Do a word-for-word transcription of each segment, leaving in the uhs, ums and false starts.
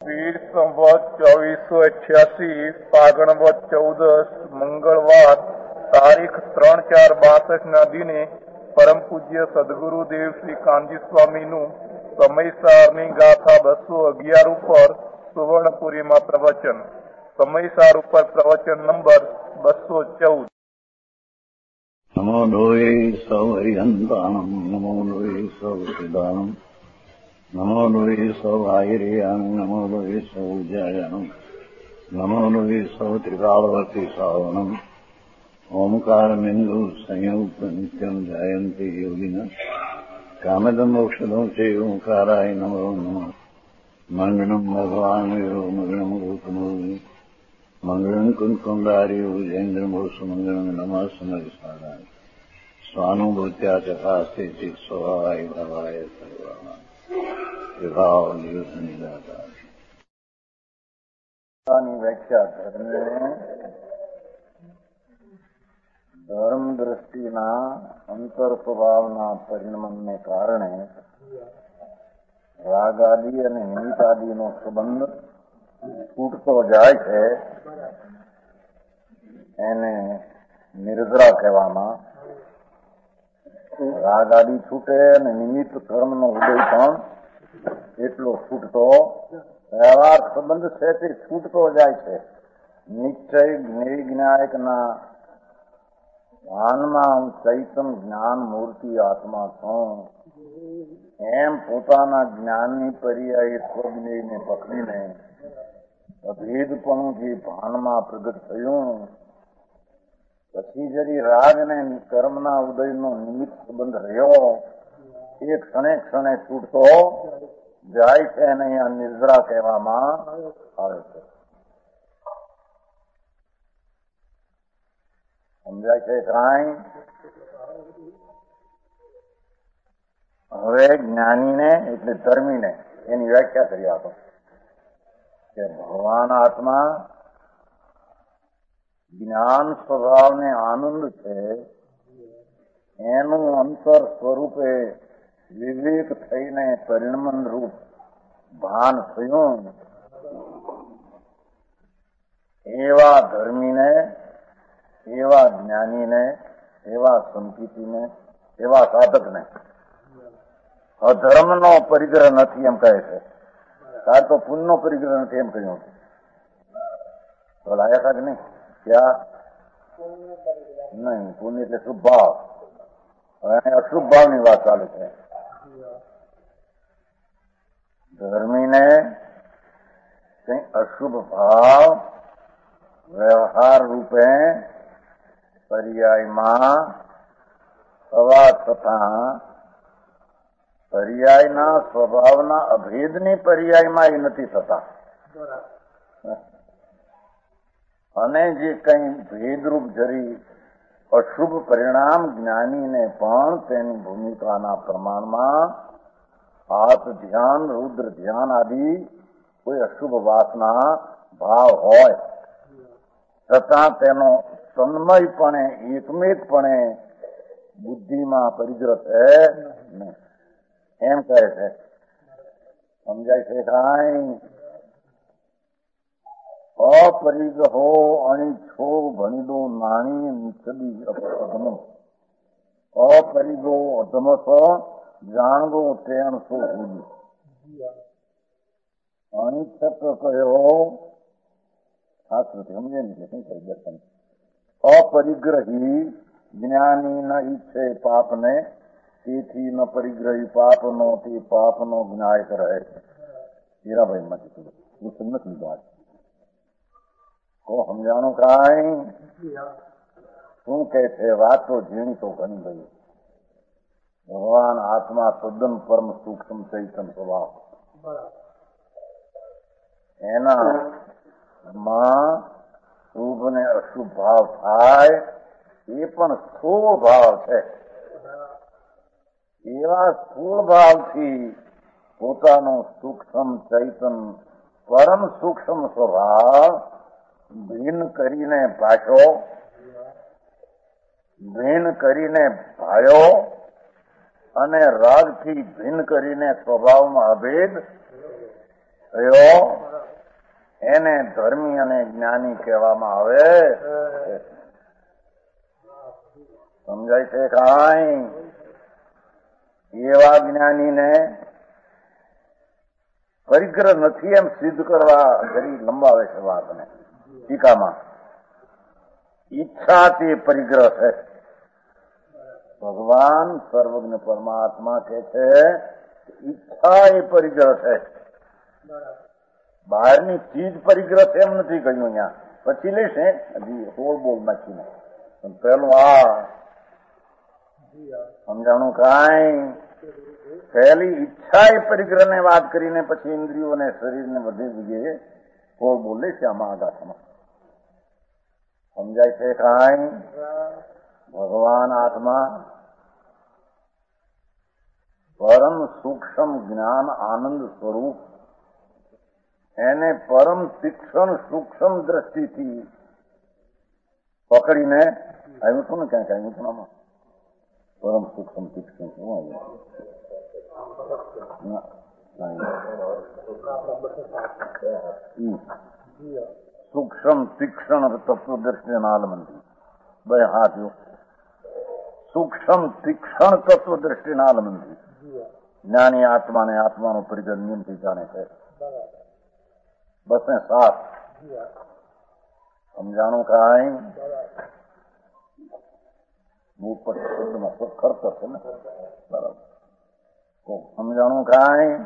વીર સંવત ચોવીસો અઠ્યાસી ફાગણ વદ ચૌદસ મંગળવાર તારીખ ત્રણ ચાર બાસઠ ના દિને પરમ પૂજ્ય સદગુરુદેવ શ્રી કાનજી સ્વામીનું સમયસારની ગાથા બસો અગિયાર ઉપર સુવર્ણપુરીમાં પ્રવચન. સમયસાર ઉપર પ્રવચન નંબર બસો ચૌદ. નમો લોહે સૌ હરિહંતાણમ, નમો લોહે સૌ સિદ્ધાણમ, નમો લોહે સૌ આયર્યાણમ, નમો લોહે સૌ જયાણમ, નમો લોહે સૌ ત્રિકાળવતી શ્રાવણમ. ઓમકારમિંદુ સંયુક્ત નિત્યમ જયંતિ યોગિના કામદમ મોક્ષદો છે ઓંકારાય નમો નમઃ. મંગળમ ભગવાન વીરો મંગળમ ગૌતમો મંગળમ કુંકુંડાર્યો જૈન્દ્રમો સુમંગળમ નમઃ સમરિસારાય સ્વાનુભૂત્યા ચકાસ્તે ચિત સ્વભાવાય ભવાય સર્વા વિભાવ નિદાતા. વ્યાખ્યા ધર્મને ધર્મ દ્રષ્ટિના અંતર સ્વભાવના પરિણમને કારણે રાગ આદિ અને નિમિત્ત આદિનો સંબંધ છૂટતો જાય છે. એને નિર્જરા કહેવામાં. રાગ આદિ છૂટે અને નિમિત્ત કર્મનો ઉદય પણ એટલો છૂટતો વ્યવહાર સંબંધ છે તે છૂટતો જાય છે. નિશ્ચય નિર્જ્ઞાયકના જ્ઞાનમાં હું ચૈતન જ્ઞાન મૂર્તિ આત્મા છું એમ પોતાના જ્ઞાનની પર્યાયે સ્વજ્ઞને પકડીને અભેદપણું જે ભાનમાં પ્રગટ થયું, પછી જરી રાગ ને કર્મના ઉદયનો નિમિત્ત સંબંધ રહ્યો એ ક્ષણે ક્ષણે છૂટતો જાય છે અને અહીંયા નિર્જરા કહેવામાં આવે છે. સમજાય છે કાંઈ? હવે જ્ઞાનીને એટલે ધર્મીને એની વ્યાખ્યા કરી આપો કે ભગવાન આત્મા જ્ઞાન સ્વભાવને આનંદ છે. એનું અંતર સ્વરૂપે વિવેક થઈને પરિણમન રૂપ ભાન થયું એવા ધર્મીને, એવા જ્ઞાનીને, એવા સંકિતિને, એવા સાધકને અધર્મનો પરિગ્રહ નથી એમ કહે છે. તાર તો પુણ્યનો પરિગ્રહ નથી એમ કહ્યું. લાયા જ નહીં ક્યાં નહીં. પુણ્ય એટલે શુભ ભાવ. હવે અશુભ ભાવની વાત ચાલે છે. ધર્મીને કઈ અશુભ ભાવ વ્યવહાર રૂપે પર્યાયમાં થવા છતાં પર્યાયના સ્વભાવના અભેદની પર્યાયમાં એ નથી થતા. અને જે કઈ ભેદરૂપ જરી અશુભ પરિણામ જ્ઞાનીને પણ તેની ભૂમિકાના પ્રમાણમાં આત્મ ધ્યાન, રુદ્ર ધ્યાન આદિ કોઈ અશુભ વાસના ભાવ હોય છતાં તેનો તન્મયપણે એકમેકપણે બુદ્ધિમાં પરિગ્રહ છે નહીં એમ કહે છે. સમજાય છે કાંઈ? અપરિગ્રહો અણિછો ભણીદો નાણી નિચદી અધમ અપરિગો અધમસ જાણગો તેણસો ભૂલી. અણિછક કયો આ શ્રુતિ સમજે ને શું કરી દર્શન. અપરિગ્રહી જ્ઞાની ન ઈચ્છે પાપને, તેથી ન પરિગ્રહી પાપનો તે પાપનો જ્ઞાયક રહે. હીરાભાઈ માંથી કીધું નથી લીધું. કો સમજાણું કાંઈ? શું કે છે? વાત તો ઝીણી તો ઘણી ગઈ. ભગવાન આત્મા તદ્દન પરમ સૂક્ષ્મ ચૈતન સ્વભાવ. એના માં શુભ ને અશુભ ભાવ થાય એ પણ સ્થૂળ ભાવ છે. એવા સ્થૂળ ભાવથી પોતાનો સૂક્ષ્મ ચૈતન પરમ સૂક્ષ્મ સ્વભાવ ભિન્ન કરીને ભાષો, ભિન્ન કરીને ભાયો અને રાગથી ભિન્ન કરીને સ્વભાવમાં અભેદ થયો એને ધર્મી અને જ્ઞાની કહેવામાં આવે. સમજાય છે કાંઈ? એવા જ્ઞાનીને પરિગ્રહ નથી એમ સિદ્ધ કરવા ઘડી લંબાવે છે વાતને ટીકામાં. ઈચ્છા તે પરિગ્રહ છે. ભગવાન સર્વજ્ઞ પરમાત્મા કે છે ઈચ્છા એ પરિગ્રહ છે. બહારની ચીજ પરિગ્રહ છે એમ નથી કહ્યું અહીંયા. પછી લેશે હજી હોળ બોલ નાખીને. પણ પેલું આ સમજાણું કાંઈ? પહેલી ઈચ્છા એ પરિગ્રહ ને વાત કરીને પછી ઇન્દ્રિયોને શરીરને બધી જગ્યાએ હોળ બોલ લેશે આમાં આગાથમાં. સમજાય છે કાંઈ? ભગવાન આત્મા પરમ સૂક્ષ્મ જ્ઞાન આનંદ સ્વરૂપ, એને પરમ તીક્ષ્ણ સૂક્ષ્મ દ્રષ્ટિથી પકડીને આવ્યું હતું ને ક્યાંક આવ્યું હતું આમાં પરમ સૂક્ષ્મ તીક્ષ્ણ શું આવ્યું? સૂક્ષ્મ તીક્ષ્ણ તત્વદ્રષ્ટિ નાલમંતી બે હાથ સૂક્ષ્મ તીક્ષ્ણ તત્વદ્રષ્ટિ નાલમંતી. જ્ઞાની આત્માને આત્માનો પરિગ્રહ નિયમથી જાણે છે. બસ ને સાત સમજાણું કાંઈ? ઉપર શબ્દમાં ખર્ચ છે ને બરાબર. સમજાણું કાંઈ?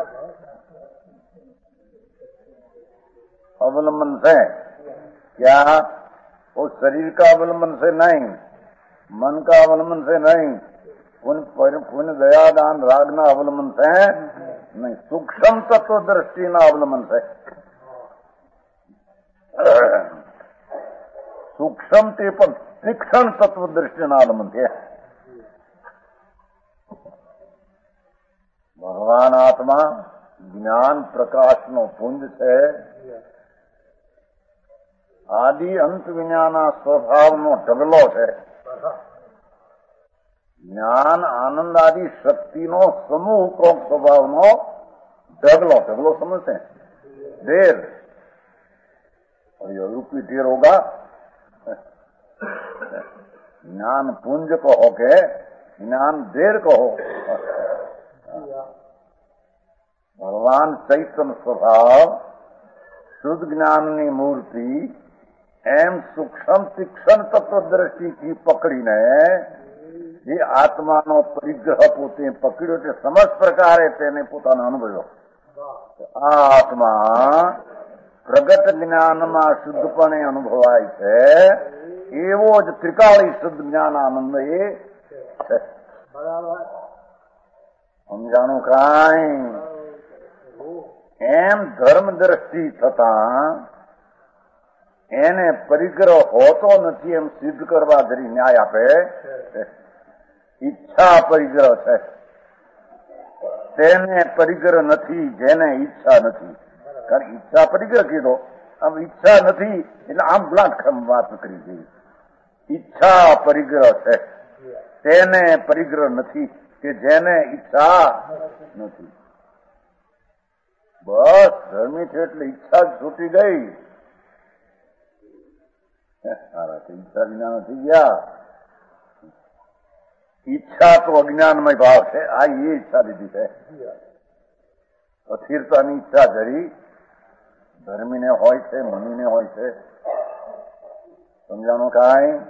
अवलंबन से क्या? वो शरीर का अवलंबन से नहीं, मन का अवलंबन से नहीं, पुण्य दया दान राग ना अवलंबन से नहीं, सूक्ष्म तत्व दृष्टि ना अवलंबन से. सूक्ष्म ते पण तीक्ष्ण तत्व दृष्टि ना अवलंबन है. भगवान आत्मा ज्ञान प्रकाश नो पुंज है. આદિ અંત વિનાના સ્વભાવનો ઢગલો છે. જ્ઞાન આનંદ આદિ શક્તિનો સમૂહ કોક સ્વભાવનો ઢગલો. ઢગલો સમજते हैं? ढेर. और ये रूपी ढेर होगा. ज्ञान पुंज कहो के ज्ञान ढेर कहो. भगवान चैतन्य स्वभाव શુદ્ધ જ્ઞાનની મૂર્તિ એમ સૂક્ષ્મ તીક્ષ્ણ તત્વ દ્રષ્ટિથી પકડીને જે આત્માનો પરિગ્રહ પોતે પકડ્યો તે સમજ પ્રકારે તેને પોતાનો અનુભવ્યો. આ આત્મા પ્રગટ જ્ઞાનમાં શુદ્ધપણે અનુભવાય છે. એવો જ ત્રિકાળી શુદ્ધ જ્ઞાન આનંદ એ છે. સમજાણું કાંઈ? એમ ધર્મ દ્રષ્ટિ થતા એને પરિગ્રહ હોતો નથી એમ સિદ્ધ કરવા જરી ન્યાય આપે. ઈચ્છા પરિગ્રહ છે. તેને પરિગ્રહ નથી જેને ઈચ્છા નથી. કારણ ઈચ્છા પરિગ્રહ કીધો. આમ ઈચ્છા નથી એટલે આમ બ્લાન્ટ વાત કરી છે. ઈચ્છા પરિગ્રહ છે. તેને પરિગ્રહ નથી કે જેને ઈચ્છા નથી. બસ ધર્મી છે એટલે ઈચ્છા જ છૂટી ગઈ. ઈચ્છા વિના નથી ગયા. ઈચ્છા તો અજ્ઞાનમય ભાવ છે. આ એ ઈચ્છા લીધી છે. અસ્થિરતાની ઈચ્છા જરી ધર્મીને હોય છે, મનીને હોય છે. સમજાણું કાંઈ?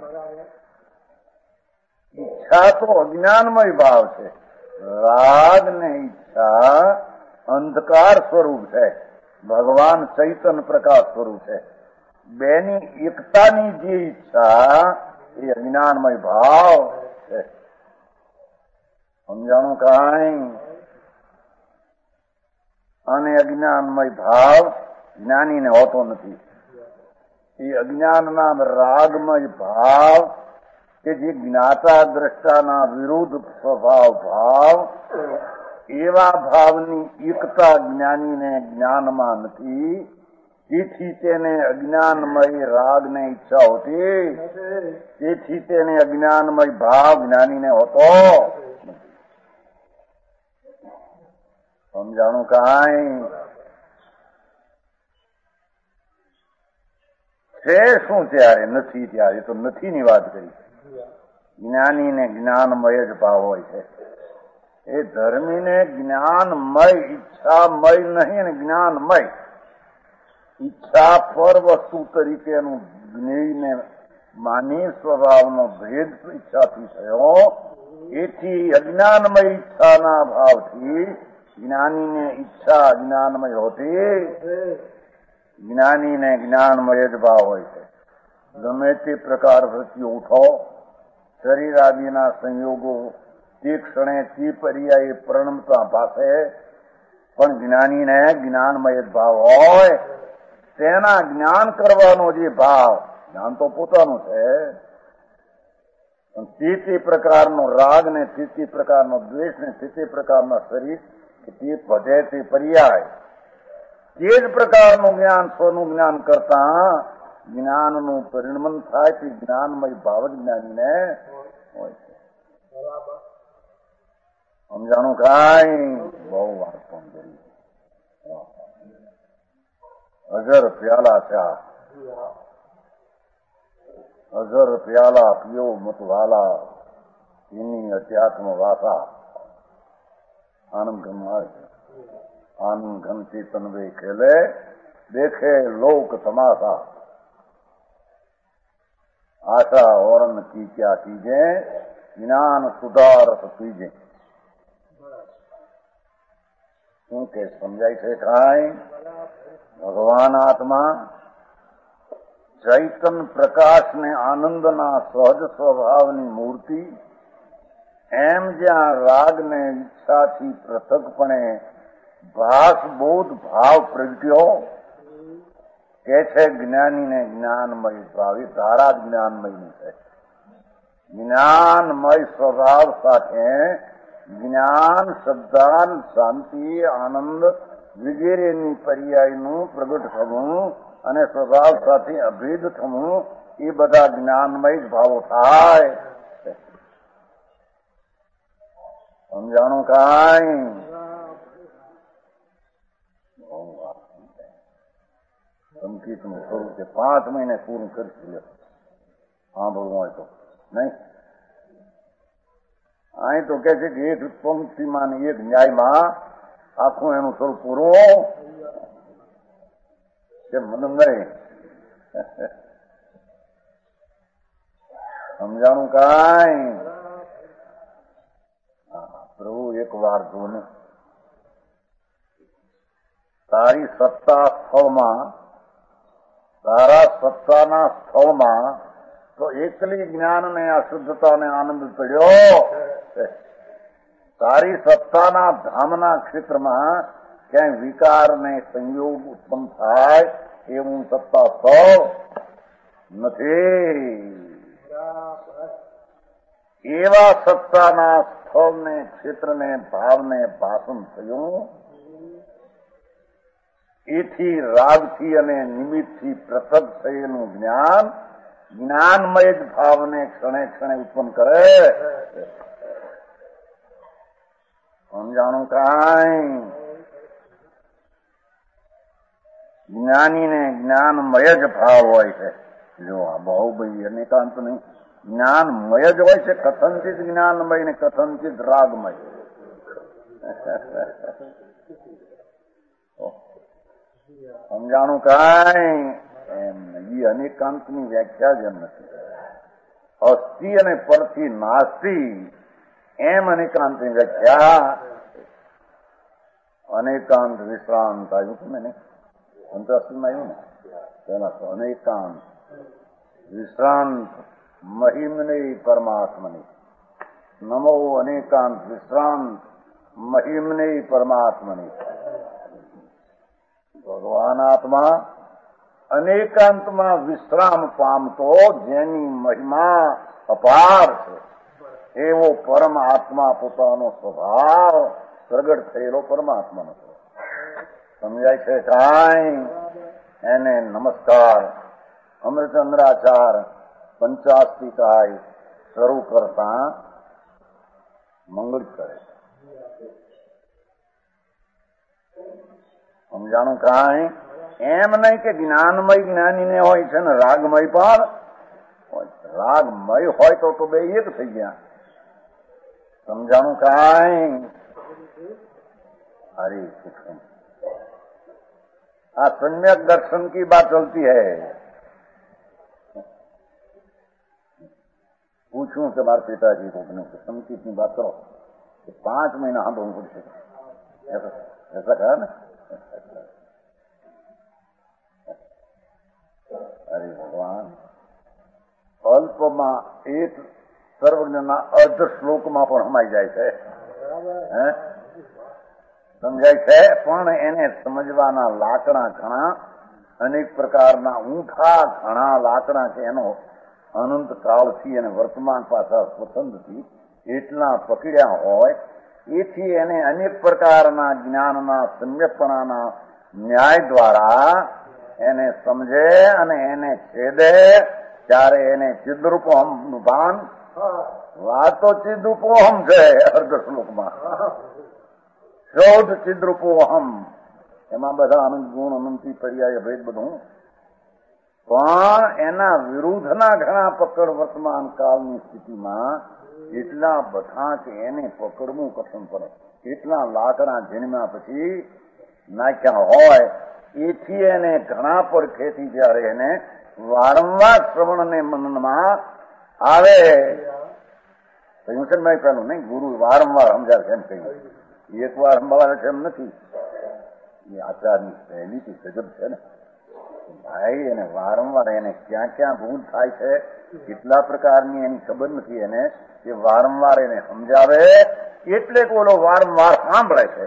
ઈચ્છા તો અજ્ઞાનમય ભાવ છે. રાગ ને ઈચ્છા અંધકાર સ્વરૂપ છે. ભગવાન ચૈતન્ય પ્રકાશ સ્વરૂપ છે. બેની એકતાની જે ઈચ્છા એ અજ્ઞાનમય ભાવ છે. સમજાણું કાંઈ? અને અજ્ઞાનમય ભાવ જ્ઞાનીને હોતો નથી. એ અજ્ઞાનના રાગમય ભાવ કે જે જ્ઞાતા દ્રષ્ટાના વિરુદ્ધ સ્વભાવ ભાવ, એવા ભાવની એકતા જ્ઞાનીને જ્ઞાનમાં નથી. તેથી તેને અજ્ઞાનમય રાગને ઈચ્છા હોતી. તેથી તેને અજ્ઞાનમય ભાવ જ્ઞાનીને હોતો. સમજાણું કાંઈ? છે શું ત્યારે નથી ત્યારે તો નથી ની વાત કરી. જ્ઞાની ને જ્ઞાનમય જ ભાવ હોય છે. એ ધર્મી ને જ્ઞાનમય ઈચ્છામય નહીં ને જ્ઞાનમય. ઈચ્છા પર વસ્તુ તરીકેનું જ્ઞેયને માની સ્વભાવનો ભેદ ઈચ્છાથી થયો. એથી અજ્ઞાનમય ઈચ્છાના ભાવથી જ્ઞાનીને ઈચ્છા અજ્ઞાનમય હોતી. જ્ઞાનીને જ્ઞાનમય જ ભાવ હોય છે. ગમે તે પ્રકાર વૃત્તિઓ ઉઠો, શરીર આદિના સંયોગો તે ક્ષણે તે પર્યાયે પ્રણમતા પાસે, પણ જ્ઞાનીને જ્ઞાનમય જ ભાવ હોય. તેના જ્ઞાન કરવાનો જે ભાવ, જ્ઞાન તો પોતાનું છે, તે તે પ્રકારનો રાગ ને તે તે પ્રકારનો દ્વેષ ને તે તે પ્રકારના શરીર કે તે પદે તે પર્યાય તે જ પ્રકારનું જ્ઞાન સ્વનું જ્ઞાન કરતા જ્ઞાનનું પરિણમન થાય તે જ્ઞાનમય ભાવ જ જ્ઞાનીને હોય છે. સમજાણું કાંઈ? બહુ વાત સમજી. હજાર પ્યાલા ચા, હજાર પ્યાલા પીઓ મતવાલા, એની અધ્યાત્મ વાસા આનંદ ઘન આવે છે. આનંદ ઘન ચેતન વે ખેલે, દેખે લોક તમાશા. આશા ઓરન કી ક્યા ચીજે, જ્ઞાન સુધારત પીજે. શું કે સમજાય છે કાંઈ? ભગવાન આત્મા ચૈતન પ્રકાશ ને આનંદના સહજ સ્વભાવની મૂર્તિ, એમ જ્યાં રાગ ને ઈચ્છાથી પૃથકપણે ભાસ બોધ ભાવ પ્રગટ્યો કે છે જ્ઞાની ને જ્ઞાનમય ભાવ. એ ધારા જ્ઞાનમય છે. જ્ઞાનમય સ્વભાવ સાથે જ્ઞાન, શ્રદ્ધા, શાંતિ, આનંદ વગેરેની પર્યાયનું પ્રગટ થવું અને સ્વભાવ સાથે અભેદ થવું, એ બધા જ્ઞાનમય જ ભાવો થાય. સમજાણું કાંઈ? સંકિતનું સ્વરૂપ છે. પાંચ મહિને પૂરું કરી લે સાંભળવું હોય તો. નહીં અહીં તો કે છે કે એક પંક્તિમાં એક ન્યાયમાં આખું એનું સ્વરૂપ પૂરું કે મને નહીં. સમજાણું કાંઈ? પ્રભુ એક વાર જો ને તારી સત્તા સ્થળમાં, તારા સત્તાના સ્થળમાં તો એકલી જ્ઞાન ને અશુદ્ધતા ને આનંદ પડ્યો. તારી સત્તાના ધામના ક્ષેત્રમાં ક્યાંય વિકાર ને સંયોગ ઉત્પન્ન થાય એવું સત્તા સ્થળ નથી. એવા સત્તાના સ્થળને, ક્ષેત્રને, ભાવને ભાષણ થયું. એથી રાગથી અને નિમિત્તથી પૃથક થયેલું જ્ઞાન જ્ઞાનમય જ ભાવને ક્ષણે ક્ષણે ઉત્પન્ન કરે. સમજાણું કાંઈ? જ્ઞાનીને જ્ઞાનમય જ ભાવ હોય છે. જો આ બહુ ભાઈ અનેકાંત નહીં, જ્ઞાનમય જ હોય છે. કથનચિત જ્ઞાનમય ને કથનચિત રાગમય. સમજાણું કાંઈ? એમ એ અનેકાંતની વ્યાખ્યા જ એમ નથી. અસ્થિ અને પરથી નાસ્તિ એમ અનેકાંતની વ્યાખ્યા. અનેકાંત વિશ્રાંત આવ્યું હતું ને, અંતરસ્થમાં આવ્યું ને તેના અનેકાંત વિશ્રાંત મહિમને પરમાત્મને. નમો અનેકાંત વિશ્રાંત મહિમને પરમાત્મને. ભગવાન આત્મા અનેકાંતમાં વિશ્રામ પામતો, જેની મહિમા અપાર છે, એવો પરમાત્મા પોતાનો સ્વભાવ પ્રગટ થયેલો પરમાત્માનો છે. સમજાય છે કાંઈ? એને નમસ્કાર અમૃતચંદ્રાચાર પંચાસ્તિકાય શરૂ કરતા મંગળ કરે. સમજાણું કાંઈ? એમ નહીં કે જ્ઞાનમય જ્ઞાનીને હોય છે ને રાગમય પણ રાગમય હોય તો તો બે એક થઈ ગયા. સમજાણું કાંઈ? हरे कृष्ण. आ सम्यक दर्शन की बात चलती है. पूछूं कि बार पिताजी को संगीत की बात करो तो पांच महीना हम लोगों को ऐसा ऐसा कहा ना. अरे भगवान, અલ્પમાં એક સર્વજ્ઞના અર્ધ શ્લોકમાં પણ હમાઈ જાય છે. સમજાય છે, પણ એને સમજવાના લાકડા ઘણા, અનેક પ્રકારના ઊંઠા ઘણા લાકડા છે. એનો અનંત કાળથી અને વર્તમાન પાછા સ્વતંત્રથી એટલા પકડ્યા હોય, એથી એને અનેક પ્રકારના જ્ઞાનના સમ્યકપણાના ન્યાય દ્વારા એને સમજે અને એને છેદે ત્યારે એને ચિદ્રૂપોહમ નું ભાન. વાતો ચિદ્રૂપોહમ છે અર્ધ શ્લોકમાં. શોધ ચિદ્રૂપોહમ, એમાં બધા અનંત ગુણ અનંતી પર્યાય ભેદ બધું, પણ એના વિરુદ્ધના ઘણા પકડ વર્તમાન કાળની સ્થિતિમાં એટલા બધા કે એને પકડવું કઠણ પડે. એટલા લાકડા જન્મ્યા પછી નાખ્યા હોય, એથી એને ઘણા પડખેથી જયારે એને વારંવાર શ્રવણ ને મનનમાં આવે. કહ્યું છે ભાઈ પેલું નહીં, ગુરુ વારંવાર સમજાવે છે એમ કહ્યું. એક વાર સંભાળે છે એમ નથી. એ આચારની પહેલીથી ગજબ છે ને ભાઈ. એને વારંવાર એને ક્યાં ક્યાં ભૂલ થાય છે, કેટલા પ્રકારની એની ખબર નથી એને, કે વારંવાર એને સમજાવે એટલે ઓલો વારંવાર સાંભળે છે.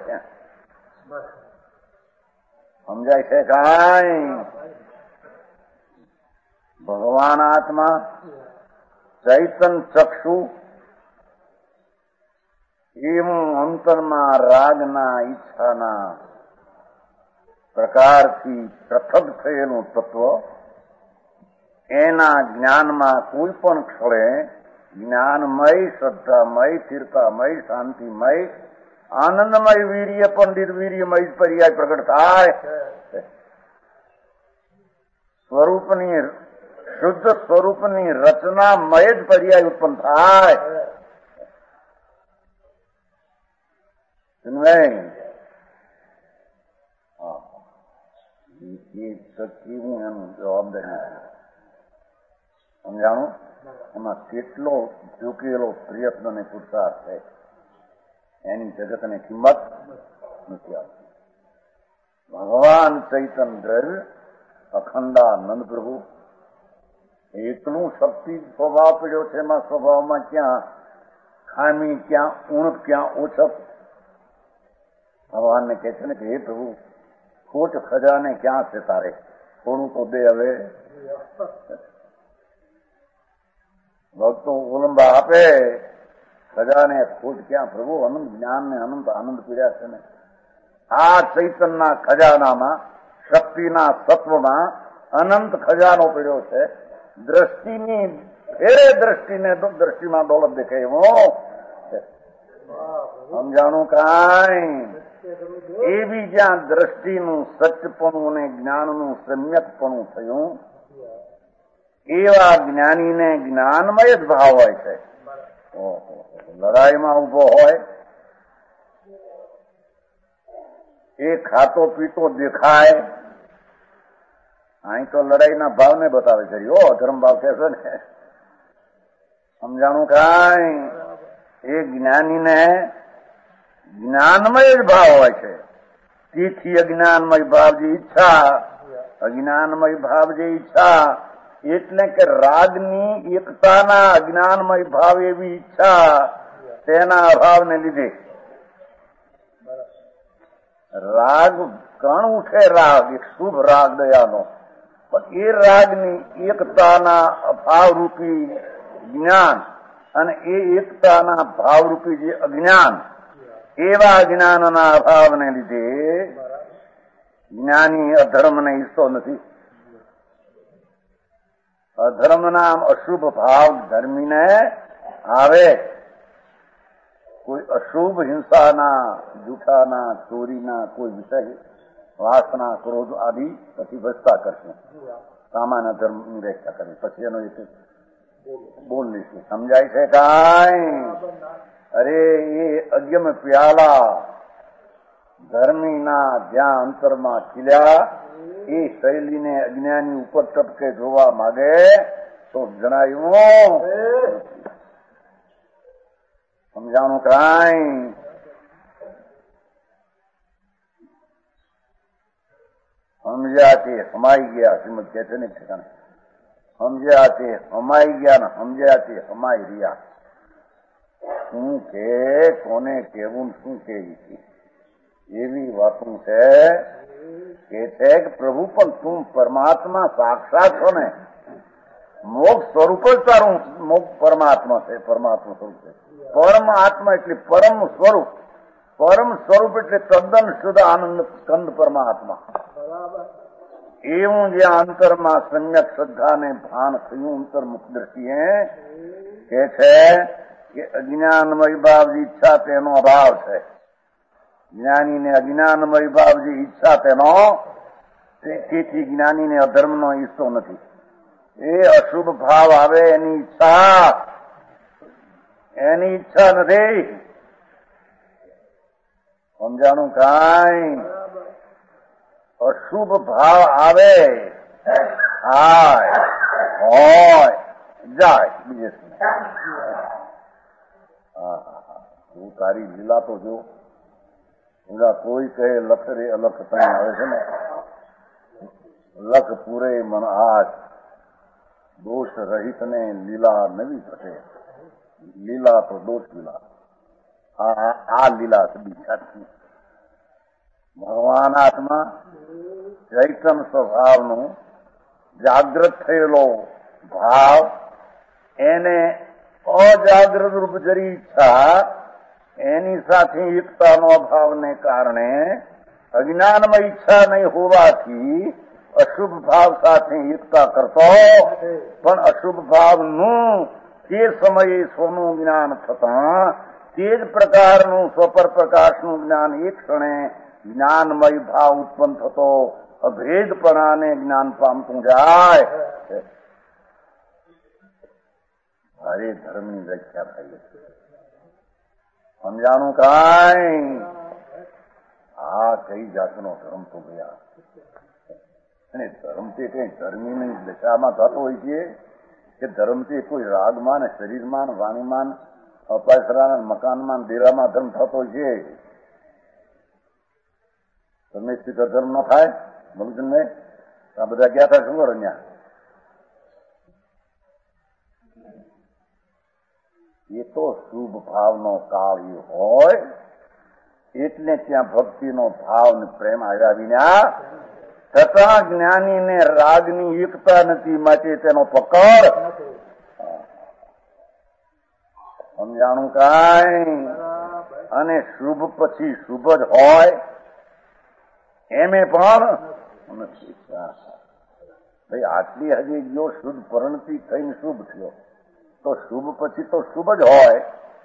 સમજાય છે કાંઈ? ભગવાન આત્મા ચૈતન ચક્ષુ એવું અંતરમાં રાગના ઈચ્છાના પ્રકારથી પૃથક થયેલું તત્વ એના જ્ઞાનમાં કોઈ પણ ક્ષણે જ્ઞાનમય, શ્રદ્ધામય, સ્થિરતામય, શાંતિમય, આનંદમય, વીર્ય પંડિત વીર્યમય પર્યાય પ્રગટ થાય. સ્વરૂપની શુદ્ધ સ્વરૂપની રચનામય જ પર્યાય ઉત્પન્ન થાય. હું એનું જવાબદારી સમજાણું. એમાં કેટલો ઝૂકેલો પ્રયત્ન અને પુરુષાર્થ છે એની જગતને કિંમત નથી આપતી. ભગવાન ચૈતન્ય અખંડાનંદ પ્રભુ એકલું શક્તિ સ્વભાવ પડ્યો છે. એમાં સ્વભાવમાં ક્યાં ખામી, ક્યાં ઉણપ, ક્યાં ઓછપ. ભગવાનને કહે છે ને કે હે પ્રભુ, ખોટ ખજાને ક્યાં છે તારે, થોડું તો દે. હવે ભક્તો ઓલંબા આપે, ખજાને ખોટ ક્યાં પ્રભુ? અનંત જ્ઞાન ને અનંત આનંદ પીડ્યા છે ને. આ ચૈતનના ખજાનામાં, શક્તિના સત્વમાં અનંત ખજાનો પીડ્યો છે. દ્રષ્ટિની ફેરે દ્રષ્ટિને દ્રષ્ટિમાં દોલત દેખાય એવો. સમજાણું કાંઈ? એવી જ્યાં દ્રષ્ટિનું સચપણું અને જ્ઞાનનું સમ્યકપણું થયું, એવા જ્ઞાનીને જ્ઞાનમય જ ભાવ હોય છે. લડાઈમાં ઉભો હોય, એ ખાતો પીતો દેખાય. અહીં તો લડાઈના ભાવને બતાવે છે. ઓ અધર્મ ભાવ કે છે ને. સમજાણું કાંઈ? એ જ્ઞાનીને જ્ઞાનમય જ ભાવ હોય છે. તેથી અજ્ઞાનમય ભાવ જે ઈચ્છા, અજ્ઞાનમય ભાવ જે ઈચ્છા એટલે કે રાગની એકતાના અજ્ઞાનમય ભાવ એવી ઈચ્છા, તેના અભાવને લીધે રાગ કણ ઉઠે. રાગ એક શુભ રાગ દયાનો, પણ એ રાગની એકતાના અભાવરૂપી જ્ઞાન અને એ એકતાના ભાવરૂપી જે અજ્ઞાન, એવા જ્ઞાનના અભાવને લીધે જ્ઞાની અધર્મને ઈચ્છતો નથી. અધર્મના અશુભ ભાવ ધર્મીને આવે. કોઈ અશુભ હિંસાના, જૂઠાના, ચોરીના કોઈ વિષય વાસના ક્રોધ આદિ પછી વસતા કરશે. સામાન્ય ધર્મની વ્યાખ્યા કરી પછી એનો એક બોલ લઈશું. સમજાય છે કાંઈ? અરે એ અજ્ઞમ પ્યાલા ધર્મીના જ્યાં અંતરમાં ખીલ્યા એ શૈલીને અજ્ઞાની ઉપર ટપકે જોવા માંગે તો જણાયું સમજાણું કાંઈ? સમજ્યા તે સમાઈ ગયા. શ્રીમદ કે છે ને ઠેકાણે સમજ્યા તે સમાઈ ગયા ને સમજ્યા તે સમાઈ રહ્યા. શું કે કોને કેવું શું કેવી એવી વાતો છે કે છે કે પ્રભુ પણ તું પરમાત્મા સાક્ષાત છો ને. મોક્ષ સ્વરૂપ જ તારું મોક્ષ પરમાત્મા છે. પરમાત્મા સ્વરૂપ છે. પરમ આત્મા એટલે પરમ સ્વરૂપ. પરમ સ્વરૂપ એટલે તદ્દન શુદ્ધ આનંદ સ્કંદ પરમાત્મા. એવું જે અંતરમાં સમ્યક શ્રદ્ધાને ભાન થયું અંતર્મુખ દ્રષ્ટિએ કે છે કે અજ્ઞાનમય ભાવ જે ઈચ્છા તેનો અભાવ છે. જ્ઞાનીને અજ્ઞાનમય ભાવ જે ઈચ્છા તેનો તેથી જ્ઞાનીને અધર્મનો ઈચ્છતો નથી. એ અશુભ ભાવ આવે એની ઈચ્છા એની ઈચ્છા નથી. સમજાણું કાંઈ? અશુભ ભાવ આવે હાય હોય જાય બીજે તું તારી લીલા તો જો. પૂરા કોઈ કહે લખ રે અલખ ત્યાં આવે છે ને લખ પૂરે મન આજ દોષ રહિત ને લીલા નવી ઘટે. લીલા તો દોષ લીલા આ લીલા બીજા ભગવાન આત્મા ચૈતન સ્વભાવનું જાગ્રત થયેલો ભાવ એને અજાગ્રત રૂપ જરી ઈચ્છા એની સાથે એકતાનો અભાવને કારણે અજ્ઞાનમાં ઈચ્છા નહીં હોવાથી અશુભ ભાવ સાથે એકતા કરતો પણ અશુભ ભાવનું તે સમયે સ્વનું જ્ઞાન થતા તે જ પ્રકારનું સ્વપર પ્રકાશનું જ્ઞાન એક ક્ષણે જ્ઞાનમય ભાવ ઉત્પન્ન થતો અભેદપણાને જ્ઞાન પામતું જાય. હરે ધર્મની વ્યાખ્યા થઈ સમજાણું કાંઈ? આ કઈ જાતનો ધર્મ તો ગયા. અને ધર્મ તે કઈ ધર્મીની દશામાં થતો હોય છે કે ધર્મ તે કોઈ રાગમાં શરીરમાં વાણીમાં અપાસરા મકાનમાં ડેરામાં ધર્મ થતો હોય છે. તમે સ્પીકર ધર્મ ન થાય બગજન ને આ બધા ગયા હતા શું કરો ત્યાં? એ તો શુભ ભાવનો કાળ હોય એટલે ત્યાં ભક્તિનો ભાવ ને પ્રેમ આવ્યા વિના છતાં જ્ઞાનીને રાગની એકતા નથી માટે તેનો પકડ. સમજાણું કાંઈ? અને શુભ પછી શુભ જ હોય એમે પણ નથી. ભાઈ આટલી હજી જો શુદ્ધ પરિણતિ થઈને શુભ થયો તો શુભ પછી તો શુભ જ હોય.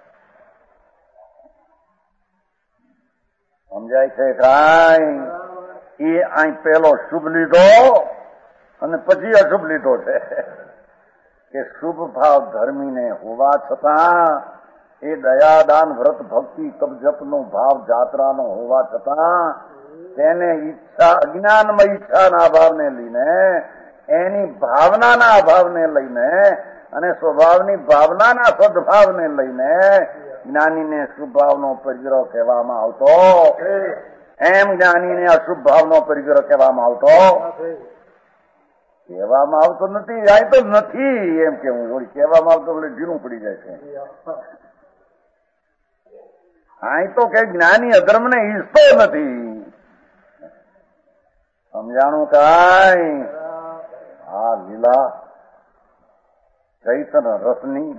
સમજાય છે કાંઈ? એ અહીં પેલો શુભ લીધો અને પછી અશુભ લીધો છે કે શુભ ભાવ ધર્મીને હોવા છતાં એ દયાદાન વ્રત ભક્તિ કબજપનો ભાવ જાત્રાનો હોવા છતાં તેને ઈચ્છા અજ્ઞાનમય ઈચ્છાના અભાવને લઈને એની ભાવનાના અભાવને લઈને અને સ્વભાવની ભાવનાના સદભાવને લઈને જ્ઞાનીને શુભ ભાવનો પરિગ્રહ કહેવામાં આવતો એમ જ્ઞાનીને અશુભ ભાવનો પરિગ્રહ કહેવામાં આવતો કહેવામાં આવતો નથી. આ તો નથી એમ કેવું વળી કહેવામાં આવતો એટલે ઢીલું પડી જાય છે. આ તો કે જ્ઞાની અધર્મને ઈચ્છતો નથી. સમજાણું કાંઈ? આ લીલા ચૈતન રસની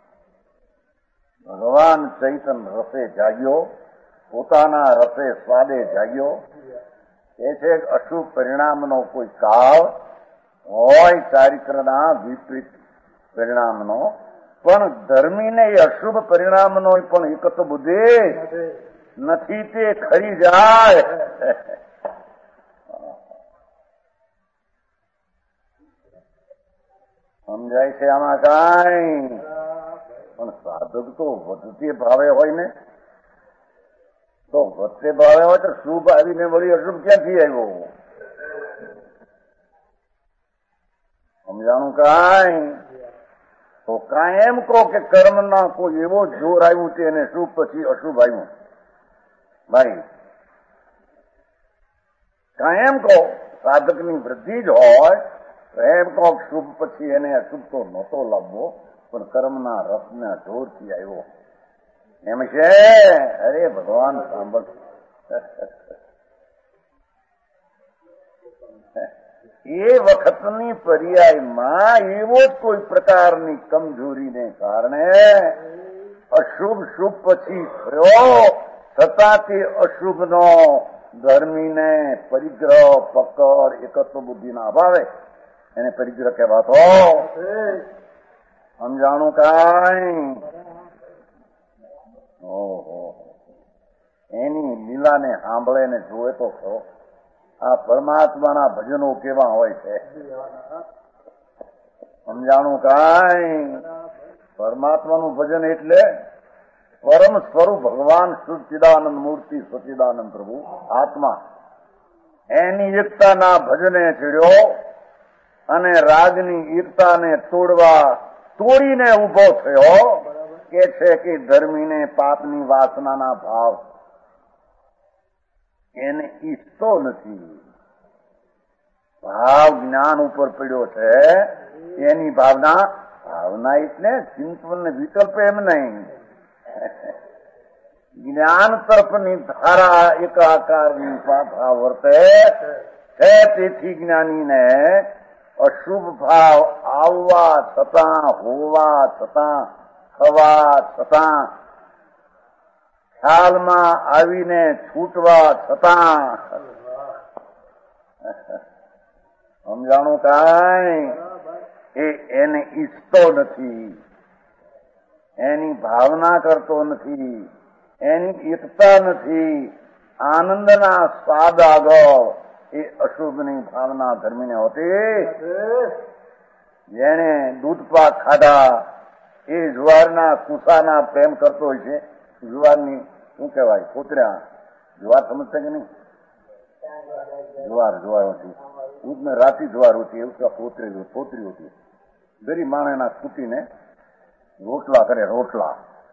ભગવાન ચૈતન રસે જાગ્યો પોતાના રસે સ્વાદે જાગ્યો એ છે અશુભ પરિણામનો કોઈ કાળ હોય ચારિત્રના વિપરીત પરિણામનો પણ ધર્મીને એ અશુભ પરિણામનો પણ એકત બુદ્ધિ નથી તે ખરી જાય. સમજાય છે આમાં કાંઈ? પણ સાધક તો વધતે ભાવે હોય ને, તો વધતે ભાવે હોય તો શુભ આવીને વળી અશુભ ક્યાંથી આવ્યો? સમજાણું કાંઈ? તો કાંઈ એમ કહો કે કર્મના કોઈ એવો જોર આવ્યું છે એને શુભ પછી અશુભ આવ્યું. ભાઈ કાંઈ એમ કહો સાધકની વૃદ્ધિ જ હોય તો એમ કહો શુભ પછી એને અશુભ તો નહોતો લાવવો, પણ કર્મના રસના જોરથી આવ્યો એમ છે. અરે ભગવાન સાંભળ, એ વખતની પર્યાયમાં એવો જ કોઈ પ્રકારની કમજોરીને કારણે અશુભ શુભ પછી થયો, છતાં તે અશુભનો ધર્મીને પરિગ્રહ પકડ એકત્વ બુદ્ધિના અભાવે એને પરિગ્રહ કહેવાતો. સમજાણું કાંઈ? ઓહો, એની લીલાને સાંભળે ને જોવે તો ખરો આ પરમાત્માના ભજનો કેવા હોય છે. સમજાણું કાંઈ? પરમાત્માનું ભજન એટલે પરમ સ્વરૂપ ભગવાન સચ્ચિદાનંદ મૂર્તિ સચ્ચિદાનંદ પ્રભુ આત્મા, એની એકતાના ભજને ચડ્યો અને રાગની એકતાને તોડવા તોડીને ઉભો થયો. કે છે કે ધર્મીને પાપની વાસનાના ભાવ એને ઈચ્છતો નથી. ભાવ જ્ઞાન ઉપર પડ્યો છે એની ભાવના. ભાવના એટલે ચિંતન ને વિકલ્પ એમ નહીં, જ્ઞાન તરફની ધારા એકાકારની ભાવ વર્તે છે. તેથી જ્ઞાનીને અશુભ ભાવ આવવા છતાં, હોવા છતાં, થવા છતાં, ખ્યાલમાં આવીને છૂટવા છતાં, સમજાણું કાંઈ? એ એને ઈચ્છતો નથી, એની ભાવના કરતો નથી, એની એકતા નથી. આનંદના સ્વાદ આગળ એ અશુભની ભાવના ધર્મીને હોતી. જેને દૂધ પાક ખાધા એ જુવારના કુસાના પ્રેમ કરતો હોય છે. જુવારની શું કહેવાય? પોતર્યા. જુવાર સમજતા કે નહીં? જુવાર જુવાર હોતી દૂધ ને રાતી જુવાર હોતી એવું પોતરી પોતરી હોતી. ગરીબ માણસના કૂટીને રોટલા કરે, રોટલા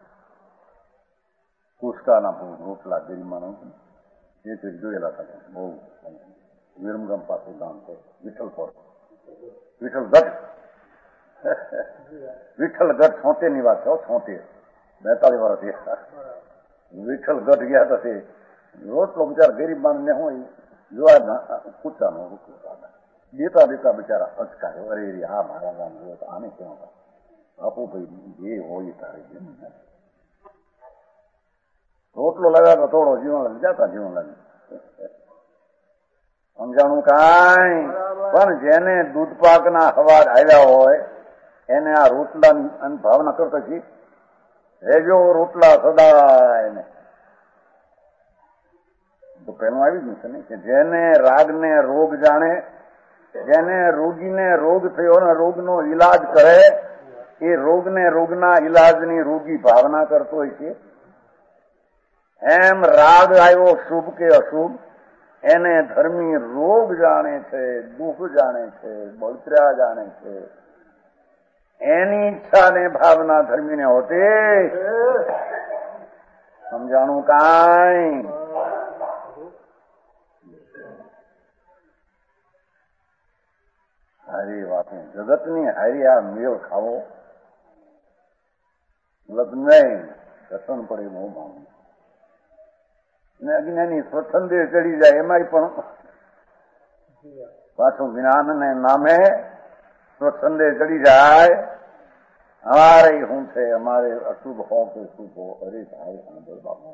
કુસકાના રોટલા ગરીબ માણસ એ જોયેલા હતા. બહુ વિરમગામ પાછું ગામ છે, વિઠ્ઠલપુર, વિઠ્ઠલ ગઢ, વિઠ્ઠલ ગઢ છોતેર ની વાત છે. છોતેર બેતાલીસ વર્ષ વિઠ્ઠલ ગઢ ગયા હતા. તે રોટલો બિચારા ગરીબ માણસ ને હોય જોવા કૂચાનો દેતા દેતા બિચારા અચકાય. અરે હા મારા ગામ જોયો તો આને કેવું બાપુ ભાઈ જે હોય તારે રોટલો લગાવતો થોડો જીવન જતા જીવન લાગે. સમજાણું કાંઈ? પણ જેને દૂધ પાકના હવાજ આવ્યા હોય એને આ રોટલાની ભાવના કરતો છે. રેજો રોટલા સદાય ને તો પેલું આવી ગયું છે ને કે જેને રાગને રોગ જાણે, જેને રોગીને રોગ થયો ને રોગનો ઈલાજ કરે, એ રોગને રોગના ઈલાજની રોગી ભાવના કરતો હોય છે. એમ રાગ આવ્યો શુભ કે અશુભ એને ધર્મી રોગ જાણે છે, દુઃખ જાણે છે, બળતરા જાણે છે. એની ઈચ્છા ને ભાવના ધર્મીને હોતી. સમજાણું કાંઈ? હારી વાત જગતની હારી આ મેળ ખાવો લગ્ન નહીં રસન પડે બહુ ભાવ ને અજ્ઞાની સ્વચ્છંદે ચડી જાય એમાંય પણ પાછું જ્ઞાન ને નામે સ્વચ્છંદે ચડી જાય. અમારે શું છે, અમારે અશુભ હો કે શુભ હો, અરે ભાઈ સાંભળ બાબુ,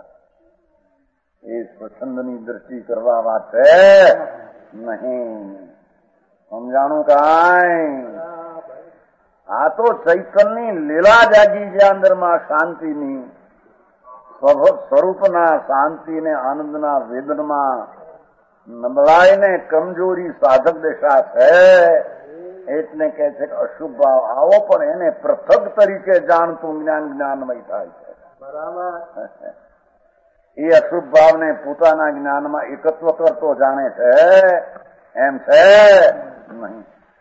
એ સ્વચ્છંદની દ્રષ્ટિ કરવા વાત છે નહીં. સમજાણું કાંઈ? આ તો ચૈતનની લીલા જાગી છે અંદરમાં શાંતિની, સ્વરૂપના શાંતિ ને આનંદના વેદનમાં નબળાઈ ને કમજોરી સાધક દશા છે. એટલે કે છે કે અશુભ ભાવ આવો પણ એને પૃથક તરીકે જાણતું જ્ઞાન જ્ઞાનમય થાય છે. બરાબર. એ અશુભ ભાવને પોતાના જ્ઞાનમાં એકત્વ કરતો જાણે છે એમ છે નહીં.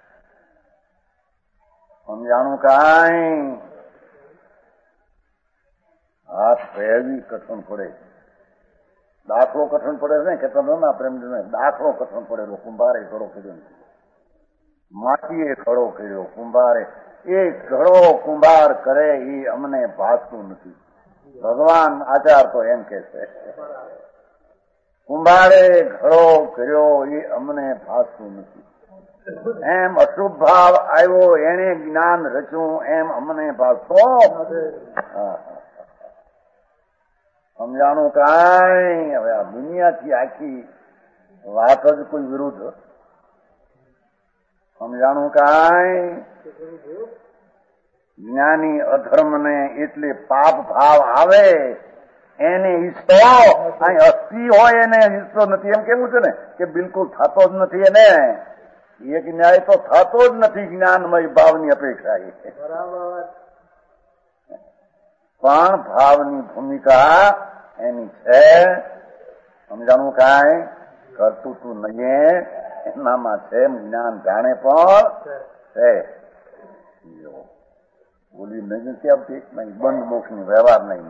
સમજાણું કાંઈ? હાથ પહેરવી કઠણ પડે. દાખલો કઠણ પડે છે ને કે તમે પ્રેમ દાખલો કઠણ પડેલો કુંભારે ખડો કર્યો નથી. માટીએ ખડો કર્યો કુંભારે. એ ઘડો કુંભાર કરે એ અમને ભાસતું નથી. ભગવાન આચાર તો એમ કે છે કુંભારે ઘડો કર્યો એ અમને ભાસતું નથી. એમ અશુભ ભાવ આવ્યો એને જ્ઞાન રચ્યું એમ અમને ભાસતો. સમજાણું કાંઈ? હવે આ દુનિયાથી આખી વાત જ કોઈ વિરુદ્ધ. સમજાણું કાંઈ? જ્ઞાની અધર્મને એટલે પાપ ભાવ આવે એને ઈચ્છતો અહીં અસ્થિ હોય એને ઈચ્છતો નથી. એમ કેવું છે ને કે બિલકુલ થતો જ નથી. એને એક ન્યાય તો થતો જ નથી જ્ઞાનમય ભાવની અપેક્ષા. એ પણ ભાવની ભૂમિકા એની છે. સમજાણું કાંઈ? કરતું તું નહીં એનામાં છે. જ્ઞાન જાણે પણ છે. બોલી નહીં નથી આવતી નહીં. બંધ મોક્ષ ની વ્યવહાર નહીં.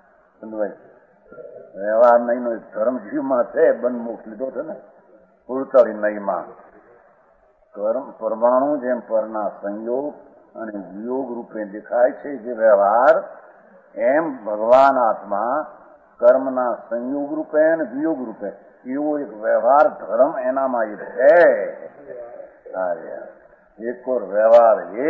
વ્યવહાર નહીં નો ધર્મજીવમાં છે. બંધ મોક્ષ લીધો છે ને પૂરતરી નહીમાં. કર્મ પરમાણુ જેમ પરના સંયોગ અને વિયોગ રૂપે દેખાય છે જે વ્યવહાર, એમ ભગવાન આત્મા કર્મના સંયોગ રૂપે અને વિયોગ રૂપે એવો એક વ્યવહાર ધર્મ એનામાં એ છે. એક ઓર વ્યવહાર એ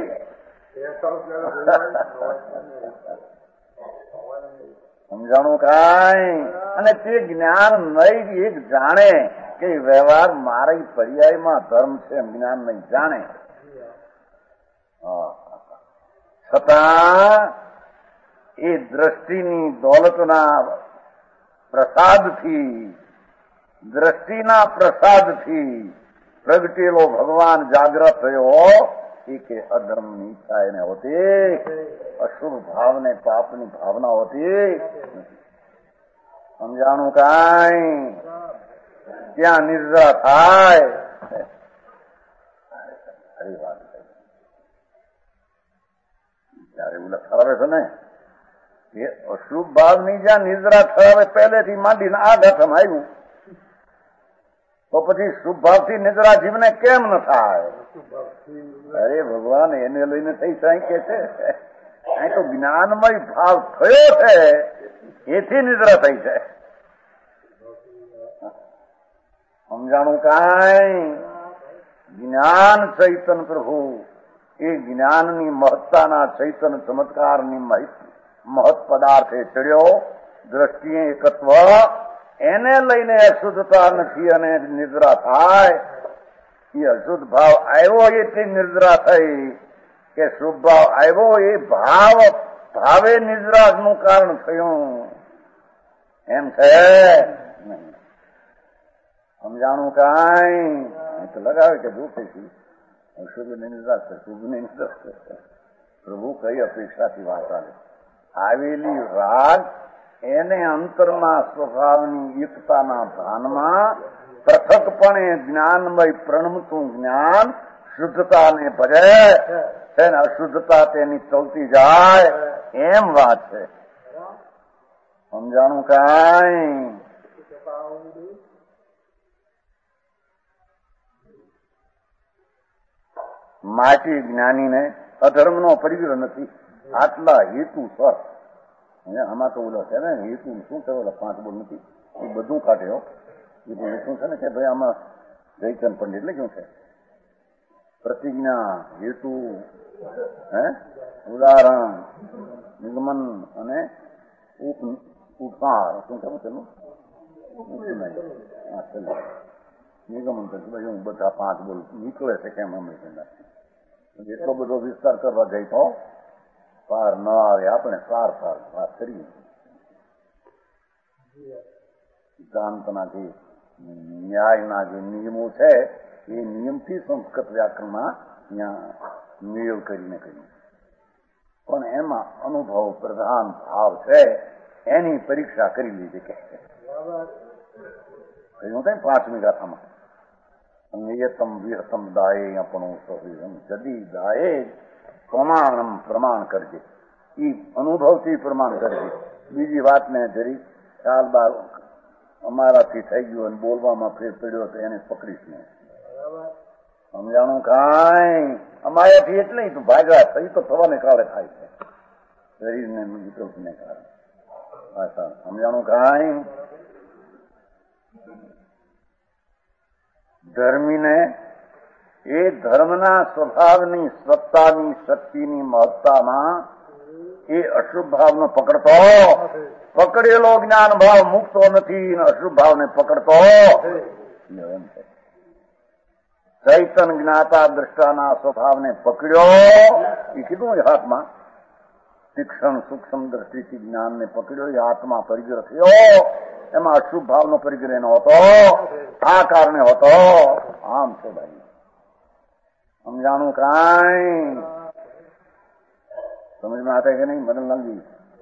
સમજાણું કાંઈ? અને તે જ્ઞાન નહીં એક જાણે કે વ્યવહાર મારી પર્યાયમાં ધર્મ છે જ્ઞાન નહીં જાણે. છતાં એ દ્રષ્ટિની દોલતના પ્રસાદથી દ્રષ્ટિના પ્રસાદથી પ્રગટેલો ભગવાન જાગ્રત થયો. એ કે અધર્મની ઈચ્છા એને હોતી, અશુભ ભાવને પાપની ભાવના હોતી. સમજાણું કાંઈ? ત્યાં નિર્જરા થાય. ખરી વાત ત્યારે એવું લખાવે છે ને એ અશુભ ભાવની જ્યાં નિર્જરા થયાવે પહેલેથી માંડીને આ ઘટમ આવ્યું તો પછી શુભ ભાવથી નિદ્રા જીવને કેમ ન થાય? અરે ભગવાન એને લઈને થઈ સાઈ કે છે અહીં તો જ્ઞાનમય ભાવ થયો છે એથી નિદ્રા થઈ છે. સમજાણું કાંઈ? જ્ઞાન ચૈતન પ્રભુ એ જ્ઞાનની મહત્તાના ચૈતન ચમત્કારની મહત પદાર્થે ચડ્યો. દ્રષ્ટિએ એકત્વ એને લઈને અશુદ્ધતા નથી અને નિદ્રા થાય. એ અશુદ્ધ ભાવ આવ્યો એથી નિદ્રા થઈ કે શુભ ભાવ આવ્યો એ ભાવ ભાવે નિદ્રાનું કારણ થયું એમ છે. સમજાણું કાંઈ? તો લગાવે કે દુઃખથી અશુભ નિદ્રા છે શુભ ની નિદ્રા છે. પ્રભુ કઈ અપેક્ષાથી વાત આવે? આવેલી રાગ એને અંતરમાં સ્વભાવની એકતાના ભાનમાં પૃથકપણે જ્ઞાનમય પ્રણમતું જ્ઞાન શુદ્ધતાને ભજે છે ને અશુદ્ધતા તેની ચલતી જાય એમ વાત છે. સમજાણું કાંઈ? માટી જ્ઞાનીને અધર્મનો પરિગ્રહ નથી. આટલા હેતુ સર આમાં તો ઓલો છે ને હેતુ શું છે ઓલા પાંચ બોલ નથી એ બધું કાઢે હો. એ તો શું છે ને કે ભાઈ આમાં જયચંદ પંડિત એટલે શું છે પ્રતિજ્ઞા હેતુ હે ઉદાહરણ નિગમન અને ઉપકાર શું કહે તેનું નિગમન તો ભાઈ હું બધા પાંચ બોલ નીકળે છે કેમ અમે એટલો બધો વિસ્તાર કરવા જઈ તો પાર ન આવે. આપણે સાર સાર વાત કરીએ. સિદ્ધાંતના જે ન્યાયના જે નિયમો છે એ નિયમથી સંસ્કૃત વ્યાકરણમાં ત્યાં મેળ કરીને કહ્યું. પણ એમાં અનુભવ પ્રધાન ભાવ છે, એની પરીક્ષા કરી લીધી કે કહ્યું કઈ પાંચમી ગાથામાં નિયતમ વિહતમ દાયે આપણું સહિતમ જદી દાયે પ્રમાણમ પ્રમાણ કરજે. એ અનુભવથી પ્રમાણ કરજે. બીજી વાતને જરી ખ્યાલ બાર અમારાથી થઈ ગયું અને બોલવામાં ફેર પડ્યો તો એને પકડીશ નહીં. સમજાણું કાંઈ અમારાથી એટલે તું ભાગ્યા થઈ તો થવાને કાળે થાય છે, શરીરને વિકૃતિને કારણે. સમજાણું કાંઈ ધર્મીને એ ધર્મના સ્વભાવની સત્તાની શક્તિની મહત્તામાં એ અશુભ ભાવનો પકડતો પકડેલો જ્ઞાન ભાવ મુકતો નથી, અશુભ ભાવને પકડતો એમ છે. ચૈતન જ્ઞાતા દ્રષ્ટાના સ્વભાવને પકડ્યો એ કીધું હાથમાં તીક્ષ્ણ સૂક્ષ્મ દ્રષ્ટિથી જ્ઞાનને પકડ્યો એ હાથમાં પરિગ્રહ થયો. એમાં અશુભ ભાવનો પરિગ્રહ ન હતો, આ કારણે હતો. આમ છે ભાઈ. સમજાણું કાંઈ સમજમાં आता કે નહીં? મદનલાલજી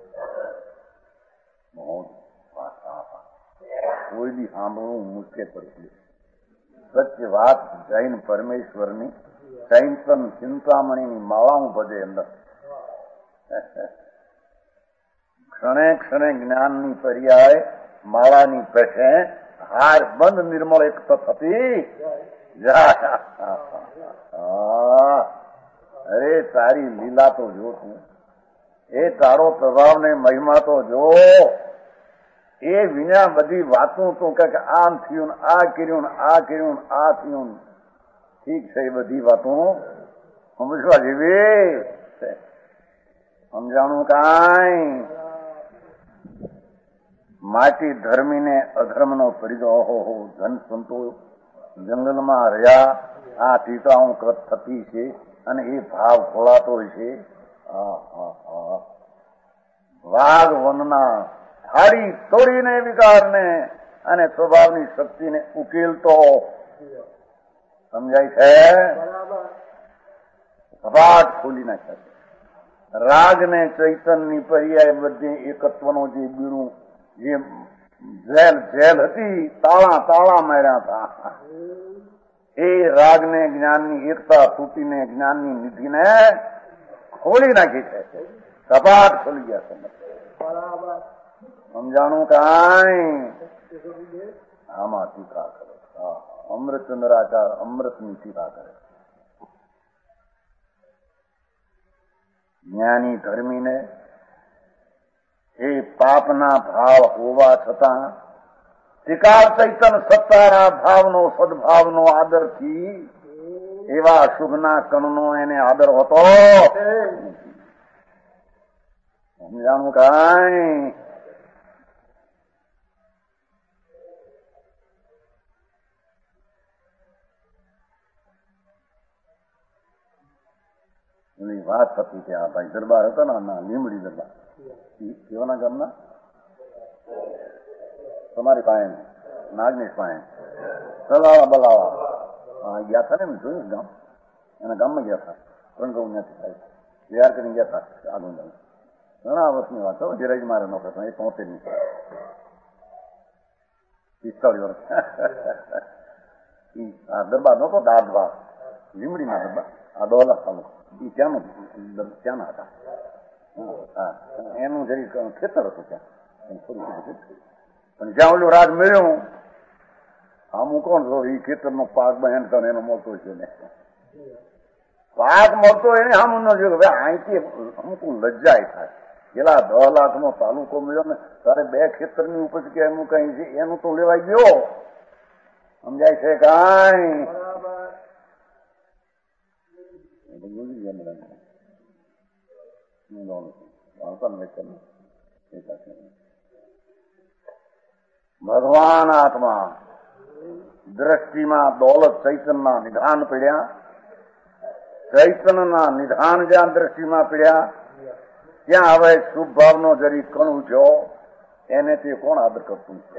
કોઈ બી સાંભળવું મુશ્કેલ પડશે. સત્ય વાત જૈન પરમેશ્વરની ચૈતન ચિંતામણીની માળાઓ બધે અંદર ક્ષણે ક્ષણે જ્ઞાનની પર્યાય માળાની પેઠે હાર બંધ નિર્મળ એક થતી. અરે તારી લીલા તો જો તું, એ તારો પ્રભાવ ને મહિમા તો જો. એ વિના બધી વાતો તું કે આમ થયું ને આ કર્યું ને આ કર્યું ને આ થયું. ઠીક છે, એ બધી વાતો સમજવા જેવી છે. સમજાણું કાંઈ માટી ધર્મીને અધર્મનો પરિચય. ઓહો ધન સંતો જંગલમાં રહ્યા, આ ટીકાઓ થતી છે અને એ ભાવ ખોલાતો છે. વાઘ વનના હાડી તોડીને વિકારને અને સ્વભાવની શક્તિને ઉકેલતો સમજાય છે. સપાટ ખોલી નાખ્યા. રાગને ચૈતનની પર્યાય બધી એકત્વનો જે બીડું જે જેલ જેલ હતી, તાળા તાળા માર્યા હતા. એ રાગને જ્ઞાનની એકતા તૂટીને જ્ઞાનની નિધિને ખોલી નાખી છે. સપાટ ખોલી ગયા સમજ. સમજાણું કાંઈ આમાં ટીકા કરે. અમૃતચંદ્રાચાર અમૃતની ટીકા કરે. જ્ઞાની ધર્મીને એ પાપના ભાવ હોવા છતાં ત્રિકાળ ચૈતન સત્તાના ભાવનો સદભાવનો આદરથી એવા શુભના કણનો એને આદર હતો. સમજાણું કાંઈ વાત થતી કે આ ભાઈ દરબાર હતો ને ના લીમડી દરબાર કેવાના ગામના તમારી પાસે નાગનેશ પાસે સલાવા બલાવા ગયા હતા ને જોયું ગામ. એના ગામમાં ગયા હતા. ત્રણ ગૌ ત્યાંથી થાય તૈયાર કરીને ગયા હતા. આગળ ગામ ઘણા વર્ષની વાત હતો. ધીરજ મારે નો કરતા. એ તોતેર ની પિસ્તાળીસ વર્ષ આ દરબાર નતો દાદવા લીમડીના દરબાર. આ દોલા તાલુકો એ ત્યાંનું ત્યાંના હતા. એનું જરી ખેતર હતું ત્યાં થોડું. પણ જ્યાં ઓલું રાજ મળ્યું આમું કોણ છો? એ ખેતરનો પાક બહેન કરે એનો મળતો છે ને. પાક મળતો એને આમ ન જોયું. હવે અહીંથી અમુક લજ્જાય થાય. પેલા દસ લાખ નો તાલુકો મળ્યો ને તારે બે ખેતર ની ઉપજ કે એનું કઈ છે એનું તો લેવાઈ ગયો. સમજાય છે કાંઈ? ભગવાન આત્મા દ્રષ્ટિમાં દોલત ચૈતનના નિધાન પડ્યા. ચૈતનના નિધાન જ્યાં દ્રષ્ટિમાં પડ્યા ત્યાં હવે શુભ ભાવનો જરી કણું છો એને તે કોણ આદર કરતું છે?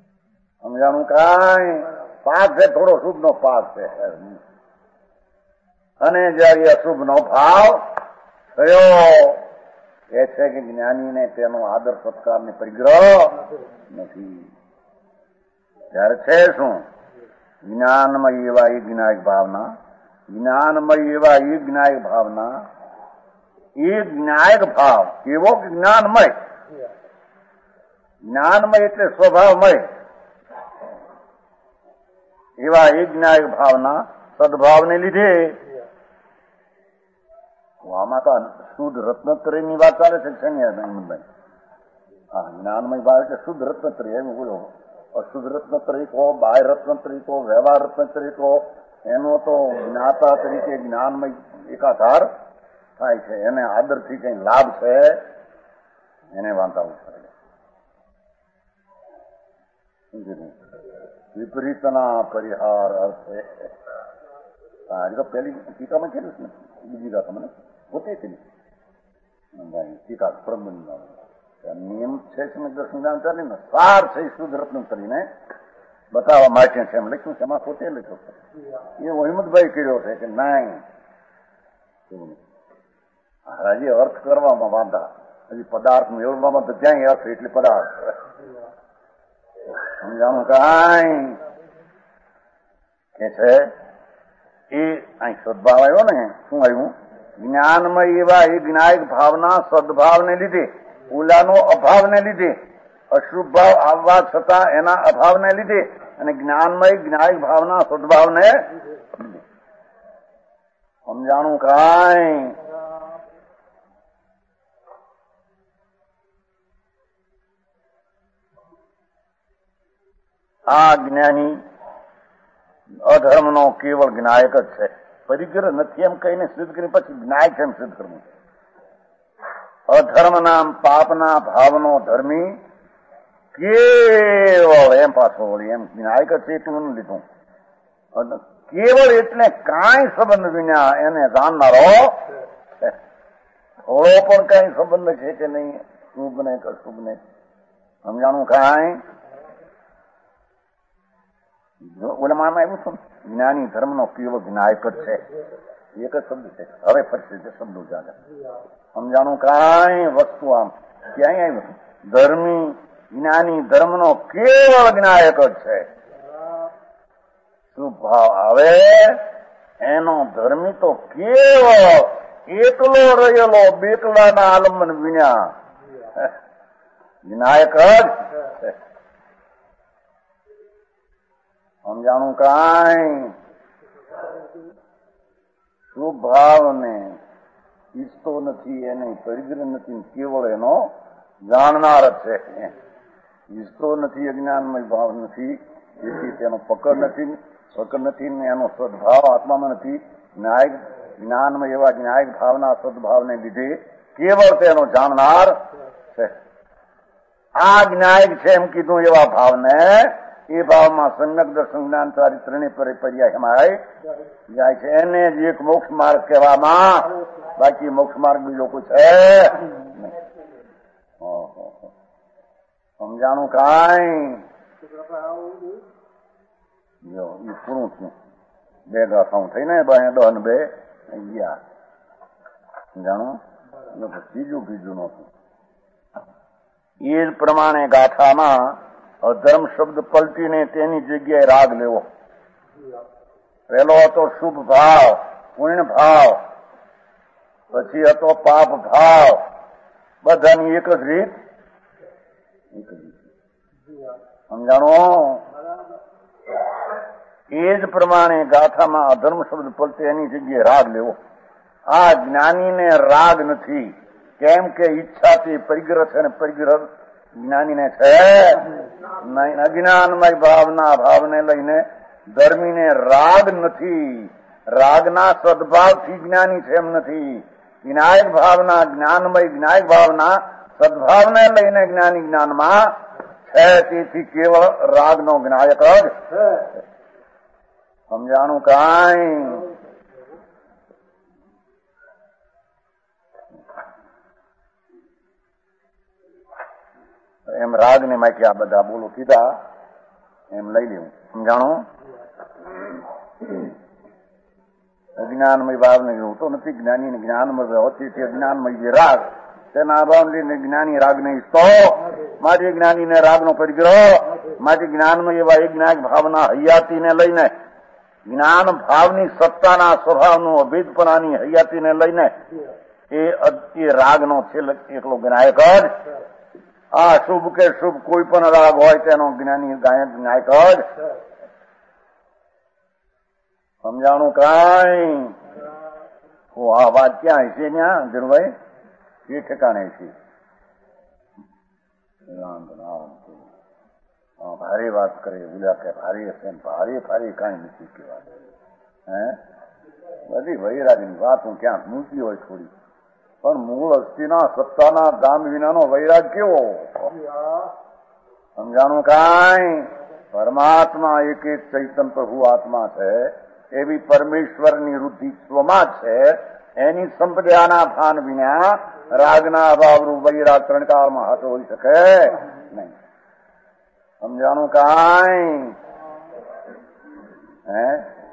સમજાણું કાંઈ? પાક છે થોડો શુભ નો પાક છે. અને જયારે અશુભ નો ભાવ થયો એ છે કે જ્ઞાનીને તેનો આદર સત્કાર ને પરિગ્રહ નથી. ત્યારે છે શું? જ્ઞાનમય એવા એ જ્ઞાયક ભાવના, જ્ઞાનમય એવા એ જ્ઞાયક ભાવના, એ જ્ઞાયક ભાવ કેવો કે જ્ઞાનમય, જ્ઞાનમય એટલે સ્વભાવમય એવા એ જ્ઞાયક ભાવના સદભાવને લીધે. આમાં તો શુદ્ધ રત્નત્રય ની વાત ચાલે છે હેમંતભાઈ. હા, જ્ઞાનમય ભાવ એટલે શુદ્ધ રત્નત્રય એમ બોલો. અશુદ્ધ રત્નત્રય કહો, બાહ્ય રત્નત્રય કહો, વ્યવહાર રત્નત્રય કહો, એનો તો જ્ઞાતા તરીકે જ્ઞાનમય એકાધાર થાય છે. એને આદરથી કઈ લાભ છે એને વાંધા પડે. વિપરીતના પરિહાર અર્થે તો પેલી ટીકામાં કેલું છે ને, બીજી વાત મને પોતે છે ટીકા પ્રબંધ નિયમ છે દર્શન ચાલે ને સાર છે શુદ્ધ રત્ન કરીને બતાવવા માટે છે એમ લખ્યું છે. એમાં પોતે લખ્યો છે એ હિંમતભાઈ કર્યો છે કે નાઈ હજી અર્થ કરવામાં વાંધા, હજી પદાર્થ મેળવવામાં તો જ્યાં અર્થ એટલે પદાર્થ સમજાણું કાંઈ કે છે. એ અહીં સદભાવ આવ્યો ને, શું આવ્યું? જ્ઞાનમય એવા એ જ્ઞાયક ભાવના સદભાવને લીધે, ઓલાનો અભાવને લીધે, અશુભ ભાવ આવવા છતાં એના અભાવને લીધે અને જ્ઞાનમય જ્ઞાયક ભાવના સદભાવને લીધે. સમજાણું કાંઈ? આ જ્ઞાની અધર્મનો કેવળ જ્ઞાયક જ છે, પરિગ્રહ નથી એમ કહીને સિદ્ધ કરી પછી જ્ઞાયક છે એમ સિદ્ધ કરવું. અધર્મના પાપના ભાવનો ધર્મી કેવળ એમ પાછો વળી એમ જ્ઞાયક જ છે એટલું લીધું. કેવળ એટલે કાંઈ સંબંધ વિના એને જાણનારો છે. થોડો પણ કઈ સંબંધ છે કે નહીં શુભ ને કે અશુભ ને સમજાણું કાંઈ? ઓલામાં આવ્યું છે જ્ઞાની ધર્મનો કેવળ જ્ઞાયક જ છે, એક જ શબ્દ છે. હવે ફરશે તે શબ્દો જાગે સમજાણું કાંઈ? વસ્તુ આમ ક્યાંય આવ્યું ધર્મી જ્ઞાની ધર્મનો કેવળ જ્ઞાયક જ છે. શું ભાવ આવે એનો ધર્મી તો કેવળ એકલો રહેલો બેકલાના આલંબન વિના જ્ઞાયક જ છે. સમજાણું કાંઈ? શુભ ભાવને ઈચ્છતો નથી, એને પરિગ્રહ નથી, કેવળ એનો જાણનાર જ છે. ઈચ્છતો નથી, અજ્ઞાનમય ભાવ નથી, તેથી તેનો પકડ નથી, પકડ નથી ને એનો સદભાવ આત્મામાં નથી. જ્ઞાયક જ્ઞાનમાં એવા જ્ઞાયક ભાવના સદભાવને લીધે કેવળ તેનો જાણનાર છે. આ જ્ઞાયક છે એમ કીધું એવા ભાવને એ ભાવમાં સમ્યક દર્શન જ્ઞાન ચારિત્રને પર્યાય એમાં જાય છે. એને જ એક મોક્ષ માર્ગ કહેવામાં, બાકી મોક્ષ માર્ગ બીજો કોઈ છે સમજાણું કાંઈ? જો એ પૂરું થયું. બે ગાથાઓ થઈને બે દહ ને બે ગયા સમજાણું. બીજું બીજું નતું. એ જ પ્રમાણે ગાથામાં અધર્મ શબ્દ પલટીને તેની જગ્યાએ રાગ લેવો. પેલો હતો શુભ ભાવ, પુણ્ય ભાવ, પછી હતો પાપ ભાવ. બધાની એક જ રીત, એક જ રીત સમજાણો. એ જ પ્રમાણે ગાથામાં અધર્મ શબ્દ પલટે એની જગ્યાએ રાગ લેવો. આ જ્ઞાનીને રાગ નથી, કેમ કે ઈચ્છાથી પરિગ્રહ છે ને પરિગ્રહ જ્ઞાનીને છે નહીં. અજ્ઞાનમય ભાવના ભાવને લઈને ધર્મીને રાગ નથી. રાગના સદભાવથી જ્ઞાની છે એમ નથી. જ્ઞાયક ભાવના જ્ઞાનમય જ્ઞાયક ભાવના સદભાવને લઈને જ્ઞાની જ્ઞાનમાં છે. તેથી કેવળ રાગનો જ્ઞાયક જ સમજાણું કાંઈ? એમ રાગ ને માટે આ બધા બોલો કીધા એમ લઈ લેવું સમજાણું. અજ્ઞાનમય ભાવને હોતો નથી. જ્ઞાની જ્ઞાનમય હોતી તે અજ્ઞાનમય જે રાગ તેના અભાવને જ્ઞાની રાગ નહીં તો માટે જ્ઞાનીને રાગનો પરિગ્રહ માટે જ્ઞાનમય એવા એક જ્ઞાન ભાવના હૈયાતીને લઈને જ્ઞાન ભાવની સત્તાના સ્વભાવનું અભેદપણાની હૈયાતીને લઈને એ રાગનો છેલ્લે એકલો જ્ઞાયક જ. આ શુભ કે શુભ કોઈ પણ રાગ હોય તેનો જ્ઞાની ગાયક જ્ઞાયક જ. સમજાણું કાંઈ? આ વાત ક્યાં છે? ત્યાં ધીરુભાઈ એ ઠેકાણે છે. ભારે વાત કરે બોલ્યા કે ભારે હશે ભારે ભારે કાંઈ નથી કહેવા. હે બધી વૈરાગની વાત હું ક્યાંક મૂકી હોય થોડી, પણ મૂળ અસ્થિના સત્તાના દામ વિનાનો વૈરાગ કેવો? સમજાણું કાંઈ? પરમાત્મા એક એક ચૈતન પ્રભુ આત્મા છે, એવી પરમેશ્વરની વૃદ્ધિ સ્વમાં છે. એની સંપદાના ભાન વિના રાગના અભાવરૂપ વૈરાગ ત્રણ કાળમાં હાથો હોઈ શકે નહીં. સમજાણું કાંઈ? હે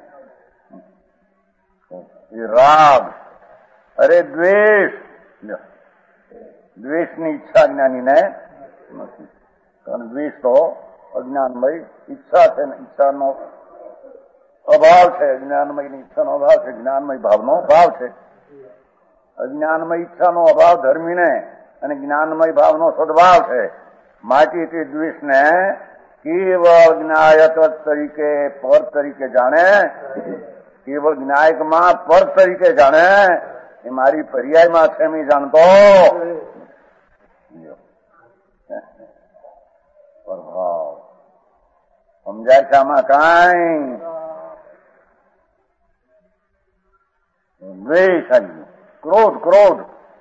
એ રાગ અરે દ્વેષ દ્વેષની ઈચ્છા જ્ઞાનીને નથી. કારણ દ્વેષ તો અજ્ઞાનમય ઈચ્છા છે ને ઈચ્છાનો અભાવ છે. જ્ઞાનમયની ઈચ્છાનો અભાવ છે, જ્ઞાનમય ભાવનો ભાવ છે. અજ્ઞાનમય ઈચ્છાનો અભાવ ધર્મીને અને જ્ઞાનમય ભાવનો સદભાવ છે. માટે તે દ્વેષને કેવળ જ્ઞાયક તરીકે પર તરીકે જાણે, કેવળ જ્ઞાયકમાં પર તરીકે જાણે. એ મારી પર્યાયમાં છે મેં જાણતો પ્રભાવ સમજાય છે આમાં કાંઈ? દ્વેષ આવી ક્રોધ ક્રોધ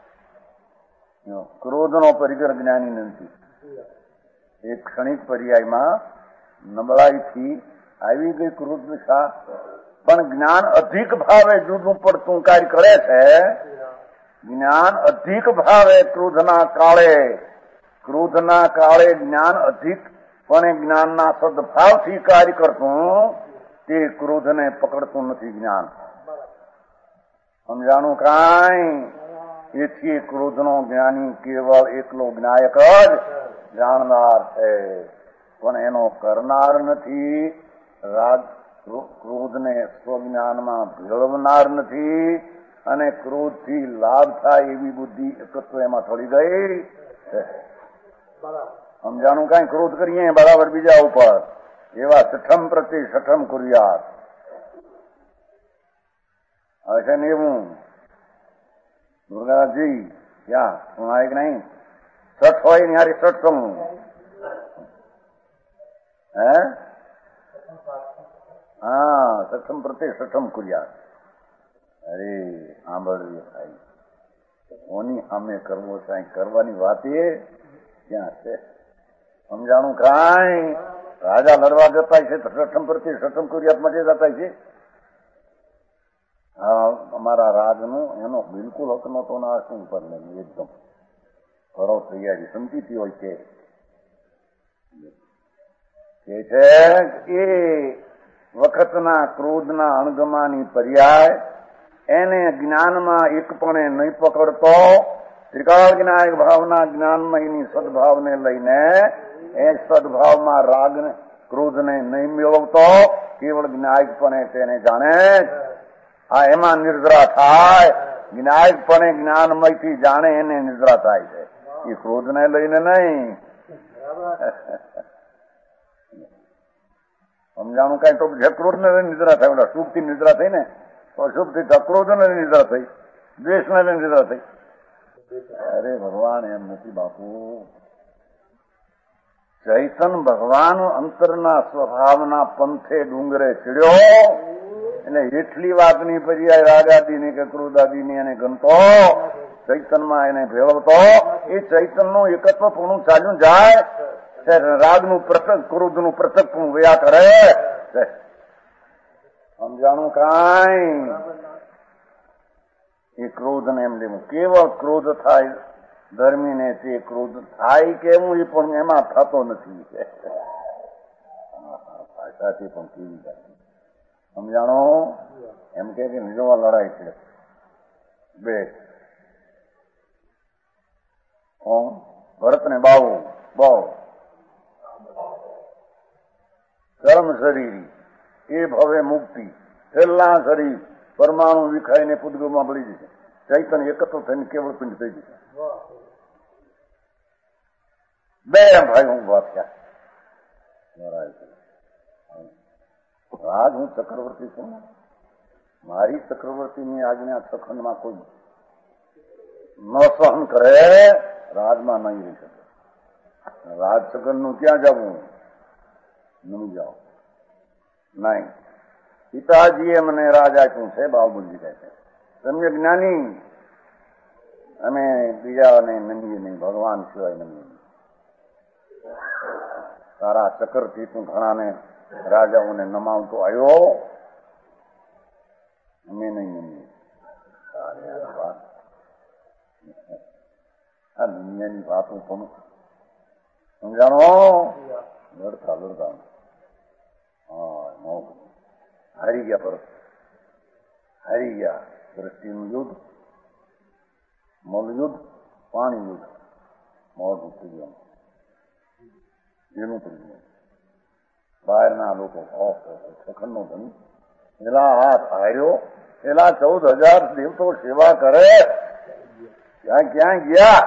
ક્રોધનો પરિગ્રહ જ્ઞાની નથી. એક ક્ષણિક પર્યાયમાં નબળાઈથી આવી ગઈ ક્રોધ દિશા, પણ જ્ઞાન અધિક ભાવે જુદું પડતું કાર્ય કરે છે. જ્ઞાન અધિક ભાવે ક્રોધના કાળે ક્રોધના કાળે જ્ઞાન અધિક પણ જ્ઞાનના સદભાવથી કાર્ય કરતું તે ક્રોધને પકડતું નથી જ્ઞાન. સમજાણું કાંઈ? એથી ક્રોધનો જ્ઞાની કેવળ એકલો જ્ઞાયક જ જાણનાર છે, પણ એનો કરનાર નથી. રાગ ક્રોધને સ્વજ્ઞાનમાં ભેળવનાર નથી, અને ક્રોધથી લાભ થાય એવી બુદ્ધિ એકત્વ એમાં થોડી ગઈ છે. સમજાણું કાંઈ? ક્રોધ કરીએ બરાબર બીજા ઉપર એવા સઠમ પ્રતિ સઠમ કુર્યાત હવે છે ને એવું દુર્ગાજી ક્યાં સુનાય કે નહીં? સઠ હોય ને યારી સઠ સમૂહ હે હા સઠમ પ્રતિ સઠમ કુર્યાત. અરે સાંભળવી થાય કોની સામે કરવો છે? કરવાની વાત એ ક્યાં છે? સમજાણું કાંઈ? રાજા લડવા જતા છે સઠમ પ્રતિ સઠમ કુર્યાત માટે જતા છે. હા અમારા રાજનું એનો બિલકુલ હક નતો ના શું પર નહીં એકદમ કરો તૈયારી સમજીતી હોય છે. એ વખતના ક્રોધના અણગમાની પર્યાય એને જ્ઞાનમાં એકપણે નહીં પકડતો. ત્રિકાળ જ્ઞાયક ભાવના જ્ઞાનમયની સદભાવને લઈને એ સદભાવમાં રાગ ક્રોધને નહીં મેળવતો, કેવળ જ્ઞાયકપણે તેને જાણે. આ એમાં નિર્દ્રા થાય. જ્ઞાયકપણે જ્ઞાનમયથી જાણે એને નિદ્રા થાય છે, એ ક્રોધને લઈને નહીં. સમજાણું કઈ તો જે ક્રોધને લઈને નિદ્રા થાય, ઓલા શુભથી નિદ્રા થઈ ને તો શુભથી ક્રોધને નિદ્રા થઈ, દ્વેષને લઈને નિદ્રા થઈ. અરે ભગવાન એમ નથી બાપુ. ચૈતન ભગવાન અંતરના સ્વભાવના પંથે ડુંગરે ચડ્યો એટલે એટલી વાતની પર્યાય રાગાદીની કે ક્રોધાદીની એને ગમતો, ચૈતનમાં એને ભેળવતો. એ ચૈતનનું એકત્વપણું ચાલ્યું જાય, રાગનું પૃથક ક્રોધનું પૃથક પણ વયા કરે. સમજાણું કાંઈ? એ ક્રોધને એમ લેવું કેવળ ક્રોધ થાય ધર્મીને, તે ક્રોધ થાય કેવું એ પણ એમાં થતો નથી. ભાષાથી પણ કેવી જાય સમજાણો? એમ કે નિજોમાં લડાઈ છે બે. કોણ? ભરત ને બાવો બાવ કર્મ શરીર એ ભવે મુક્તિ. છેલ્લા શરીર પરમાણુ વિખાઈને પુદગોમાં પડી જશે. ચૈતન્ય એકત્ર થઈને કેવળ પિંડ થઈ જશે. બે ભાઈ હું વાત થયા. રાજ હું ચક્રવર્તી છું. મારી ચક્રવર્તીની આજ્ઞા સખંડમાં કોઈ ન સહન કરે, રાજમાં નહીં રહી શકે. રાજ સગનનું ક્યાં જવું? નહીં જાઓ. નહીં. પિતાજીએ મને રાજ આપ્યું છે. બાબુજી કહે છે તમને જ્ઞાની અમે બીજાને નમીએ નહીં, ભગવાન સિવાય નમીએ નહીં. તારા ચક્રથી તું ઘણાને રાજાઓને નમાવતો આવ્યો, અમે નહીં નમીએ. આ દુનિયાની વાતો પણ સમજાણો? લડતા લડતા હા હારી ગયા. પર હારી ગયા. દ્રષ્ટિનું યુદ્ધ, મલ યુદ્ધ, પાણી યુદ્ધ, મોઢું થઈ ગયું. એનું થઈ ગયું. બહારના લોકો સખંડનો ધન પેલા હાથ હાર્યો. પેલા ચૌદ હજાર દેવતો સેવા કરે, ક્યાં ક્યાં ગયા?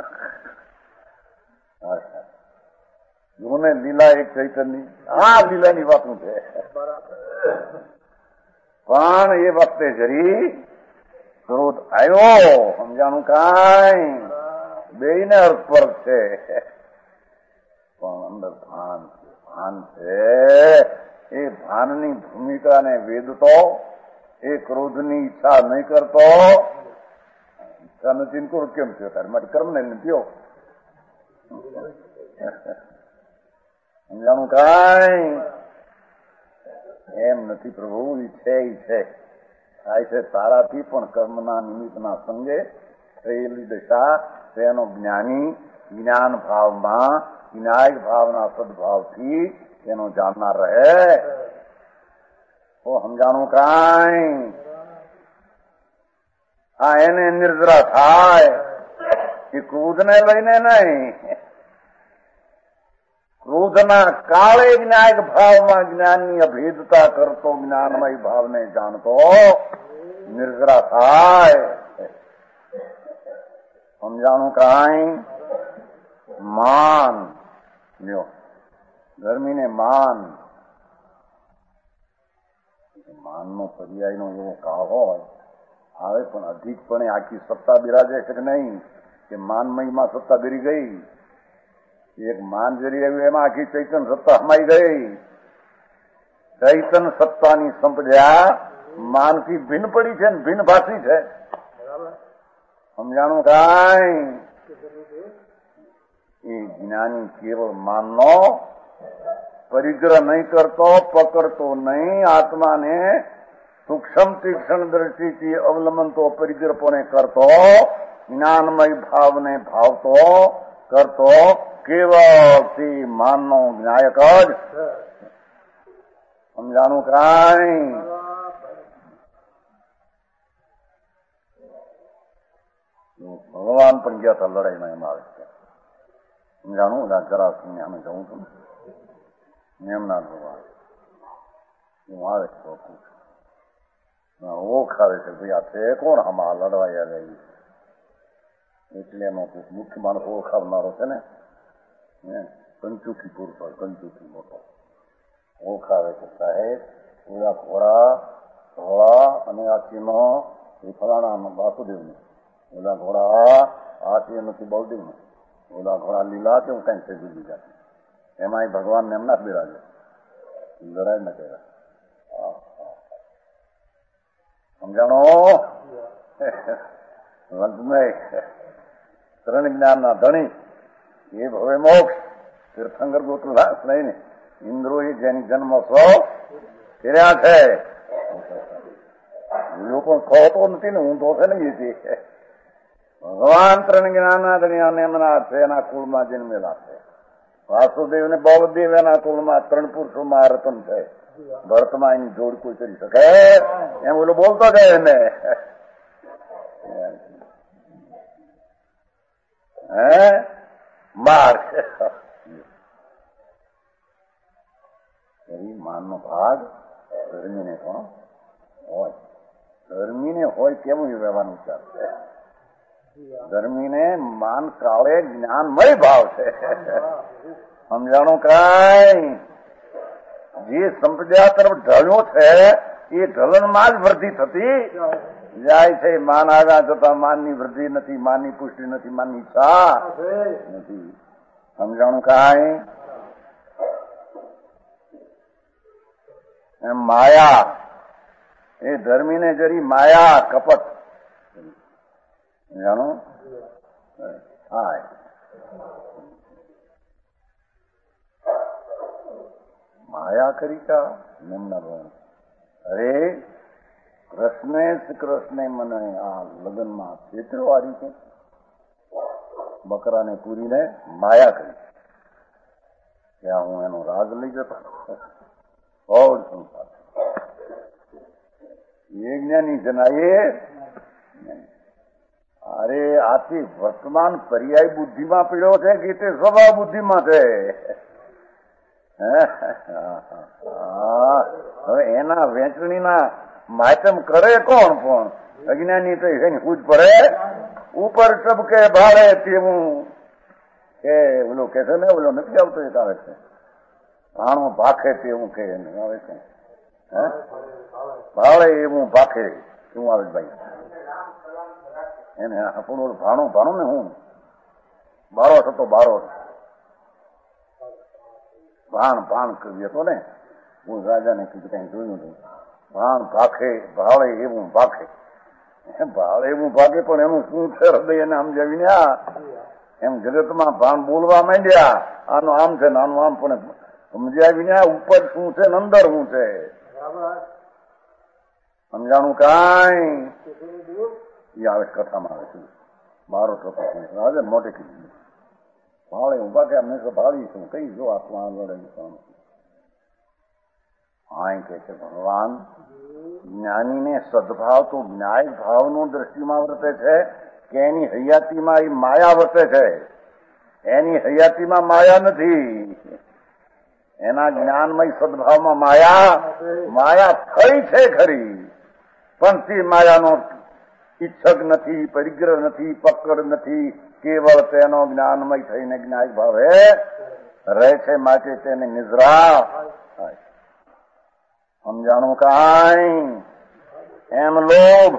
જોને લીલા એક ચૈતન્ય. આ લીલાની વાતું છે. પણ એ વખતે જરી ક્રોધ આવ્યો. સમજાણું? કાંઈ બેયને અર્થપર છે, પણ અંદર ભાન છે. ભાન છે એ ભાનની ભૂમિકાને વેદતો, એ ક્રોધની ઈચ્છા નહીં કરતો. ઈચ્છા નથી ક્રોધ કેમ થયો? તારે માટે કર્મ ને નથી. સમજાણું? કાંઈ એમ નથી પ્રભુ. ઈ છે ઈ છે થાય છે તારાથી, પણ કર્મના નિમિત્તના સંગે થયેલી દશા તેનો જ્ઞાની જ્ઞાન ભાવમાં વિનાયક ભાવના સદભાવથી તેનો જાણનાર રહે. તો સમજાણું? કાંઈ આ એને નિર્જરા થાય એ ક્રોધને લઈને નહીં. ક્રોધના કાળે જ્ઞાયક ભાવમાં જ્ઞાનની અભેદતા કરતો, જ્ઞાનમય ભાવને જાણતો નિર્જરા થાય. સમજાણું? કાંઈ માન લ્યો. ગરમીને માન, માનનો પર્યાયનો એવો કાળ હોય આવે, પણ અધિકપણે આખી સત્તા બિરાજે છે કે નહીં? કે માનમયમાં સત્તા બિરી ગઈ. એક માન જરી આવ્યું એમાં આખી ચૈતન સત્તા હમાઈ ગઈ. ચૈતન સત્તાની સંપજ્યા માનથી ભિન્ન પડી છે ને ભિન્ન ભાષી છે. સમજાણું? કાંઈ એ જ્ઞાની કેવળ માનનો પરિગ્રહ નહીં કરતો, પકડતો નહીં. આત્માને સૂક્ષ્મ તીક્ષ્ણ દ્રષ્ટિથી અવલંબનતો પરિગ્રહપણે કરતો, જ્ઞાનમય ભાવને ભાવતો કરતો કેવળથી માનનો જ્ઞાયક જ. સમજાણું? કાંઈ ભગવાન પણ ગયા હતા લડાઈમાં. એમ આવે છે. સમજાણું? જરાસંઘને અમે જવું છું એમના ભગવાન હું આવે છે. ઓખ આવે છે ભાઈ આ છે કોણ આમાં લડવાઈ આવે? એટલે એનો મુખ્ય માણસ ઓળખાવનારો છે ને, કંચુકી પુરુષ હોય, કંચુકી મોટો ઓળખાવે છે. સાહેબ ઓલા ઘોડા ધોળા અને આખીનો એ ફલાણા વાસુદેવનો, ઓલા ઘોડા આખી નથી બળદેવનો, ઓલા ઘોડા લીલા કે હું કઈ થઈ જુદી જાય. એમાં ભગવાન એમના જ બિરાજે. લડાઈ ન કર્યા. સમજાણો? ત્રણ જ્ઞાનના ધણી એ ભવે મોક્ષ તીર્થંકર ગોત્રદાસ લઈને ઇન્દ્રો એ જેની જન્મોત્સવ કર્યા છે. લોકો કહતો નથી ને, હું તો છે ને. એ ભગવાન ત્રણ જ્ઞાનના ધણી અને એમના છે, એના કુળમાં જન્મેલા છે. વાસુદેવ ને બળદેવ એના કુળમાં ત્રણ પુરુષોમાં રતન છે. ભરતમાં એની જોડ કોઈ કરી શકે એમ ઓલો બોલતો જાય એને હે માર માનનો ભાગ ધર્મીને પણ હોય. ધર્મીને હોય કેવું વ્યવહારનું ચાલશે. ધર્મીને માન કાળે જ્ઞાનમય ભાવ છે. સમજાણું કાંઈ જે સંપ્રદાય તરફ ઢળ્યો છે એ ઢલનમાં જ વૃદ્ધિ થતી જાય છે. માન આવ્યા છતાં માનની વૃદ્ધિ નથી, માનની પુષ્ટિ નથી, માનની ઈચ્છા નથી. સમજાણું કાંઈ એમ માયા એ ધર્મીને જરી માયા કપટ જાણો હા માયા કરી કા નિમ્ન અરે કૃષ્ણે કૃષ્ણે મને આ લગ્નમાં છેતરવાડી છે. બકરાને પૂરીને માયા કરી ત્યાં હું એનો રાજ લઈ જતો ઓર સંસાર એ જ્ઞાની જના એ અરે આથી વર્તમાન પર્યાય બુદ્ધિમાં પીડ્યો છે કે તે સ્વભાવ બુદ્ધિમાં છે. હવે એના વેચણીના માધ્યમ કરે કોણ? પણ અજ્ઞાની તો એની પૂજ પડે ઉપર ટબકે ભાડે તેવું કે ઓલો કે છે ને ઓલો નથી આવતો એક આવે છે ભાણો ભાખે તેવું કે આવે છે ભાડે એવું ભાખે એવું આવે ભાઈ એને આપણું ભાણું ભાણું ને હું બારો થતો બારો ભાણ ભાણ કરી હતો ને હું રાજાને કીધું કઈ જોયું હતું. ભાણ ભાખે ભાળે એવું ભાખે ભાળે એવું ભાગે પણ એનું શું છે હૃદય એને સમજાવીને આ એમ જગતમાં ભાણ બોલવા માંડ્યા આનું આમ છે ને આનું આમ પણ સમજાવીને આ ઉપર શું છે ને અંદર શું છે સમજાણું કાંઈ એ આવે કથામાં આવે છે. મારો થતો આવે મોટે કીધું ભાળે હું ભાગે અમે તો ભાળીશું કઈ જો આત્મા લડે હા કે છે ભગવાન જ્ઞાનીને સદભાવ તો ન્યાય ભાવનું દ્રષ્ટિમાં વર્તે છે કે એની હયાતીમાં એ માયા વર્તે છે. એની હયાતીમાં માયા નથી. એના જ્ઞાનમય સદભાવમાં માયા માયા થઈ છે ખરી પણ તે માયાનો ઈચ્છક નથી, પરિગ્રહ નથી, પકડ નથી. કેવળ તેનો જ્ઞાનમય થઈને જ્ઞાય ભાવે રહે છે. માટે તેને નિદ્રા સમજાણું કાંઈ એમ લોભ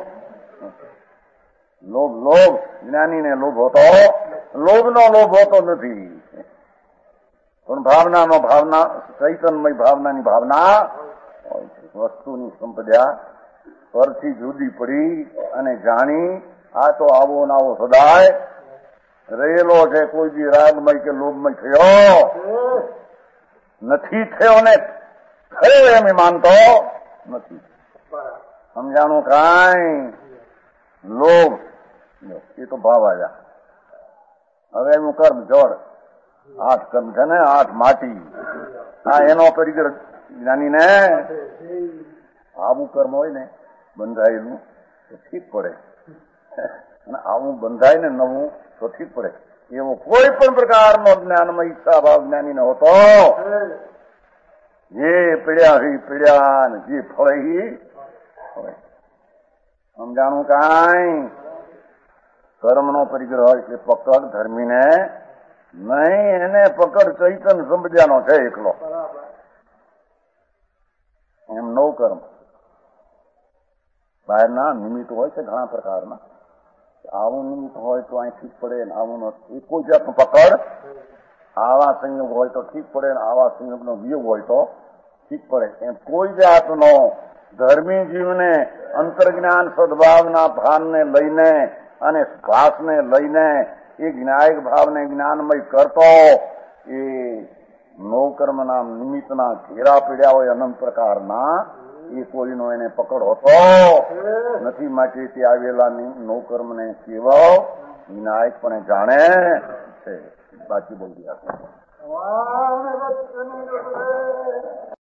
લોભ લોભ જ્ઞાનીને લોભ હોતો લોભનો લોભ હોતો નથી પણ ભાવનાનો ભાવના ચૈતન્યમય ભાવનાની ભાવના વસ્તુની સંપદા પરથી જુદી પડી અને જાણી આ તો આવો ને આવો સદાય રહેલો છે. કોઈ બી રાગમય કે લોભમય થયો નથી થયો ને થયો એમ માનતો નથી. સમજાણું કાંઈ લોભ એ તો ભાવ આવ્યા. હવે એનું કર્મ જોડ આઠ કર્મ છે ને આઠ માટી હા એનો પરિગ્રહ જ્ઞાની ને આવું કર્મ હોય ને બંધાયેલું તો ઠીક પડે અને આવું બંધાય ને નવું તો ઠીક પડે. એવો કોઈ પણ પ્રકારનો જ્ઞાનમય ઈચ્છા ભાવ જ્ઞાની ન હોતો જે પીડ્યા હી પીડ્યા ને જે ફળે હી સમજાણું કાંઈ કર્મનો પરિગ્રહ હોય એટલે પકડ ધર્મીને નહીં એને પકડ ચૈતન સંપદાનો છે એકલો એમ નવ કર્મ બહારના નિમિત્ત હોય છે ઘણા પ્રકારના. આવું નિમિત્ત હોય તો અહીં ઠીક પડે ને આવું એ કોઈ જાતનું પકડ આવા સંયોગ હોય તો ઠીક પડે ને આવા સંયોગનો વિયોગ હોય તો ઠીક પડે. એમ કોઈ જાતનો ધર્મી જીવને અંતર્જ્ઞાન સદભાવના ભાનને લઈને અને ભાસને લઈને એ જ્ઞાયક ભાવને જ્ઞાનમય કરતો એ નવ કર્મના નિમિત્તના ઘેરા પીડ્યા હોય અનંત પ્રકારના એ કોઈનો એને પકડ હોતો નથી. માટે તે આવેલા નવ કર્મને કેવો વિનાયક પણ જાણે છે. બાકી બોલી આપે વાણ વચન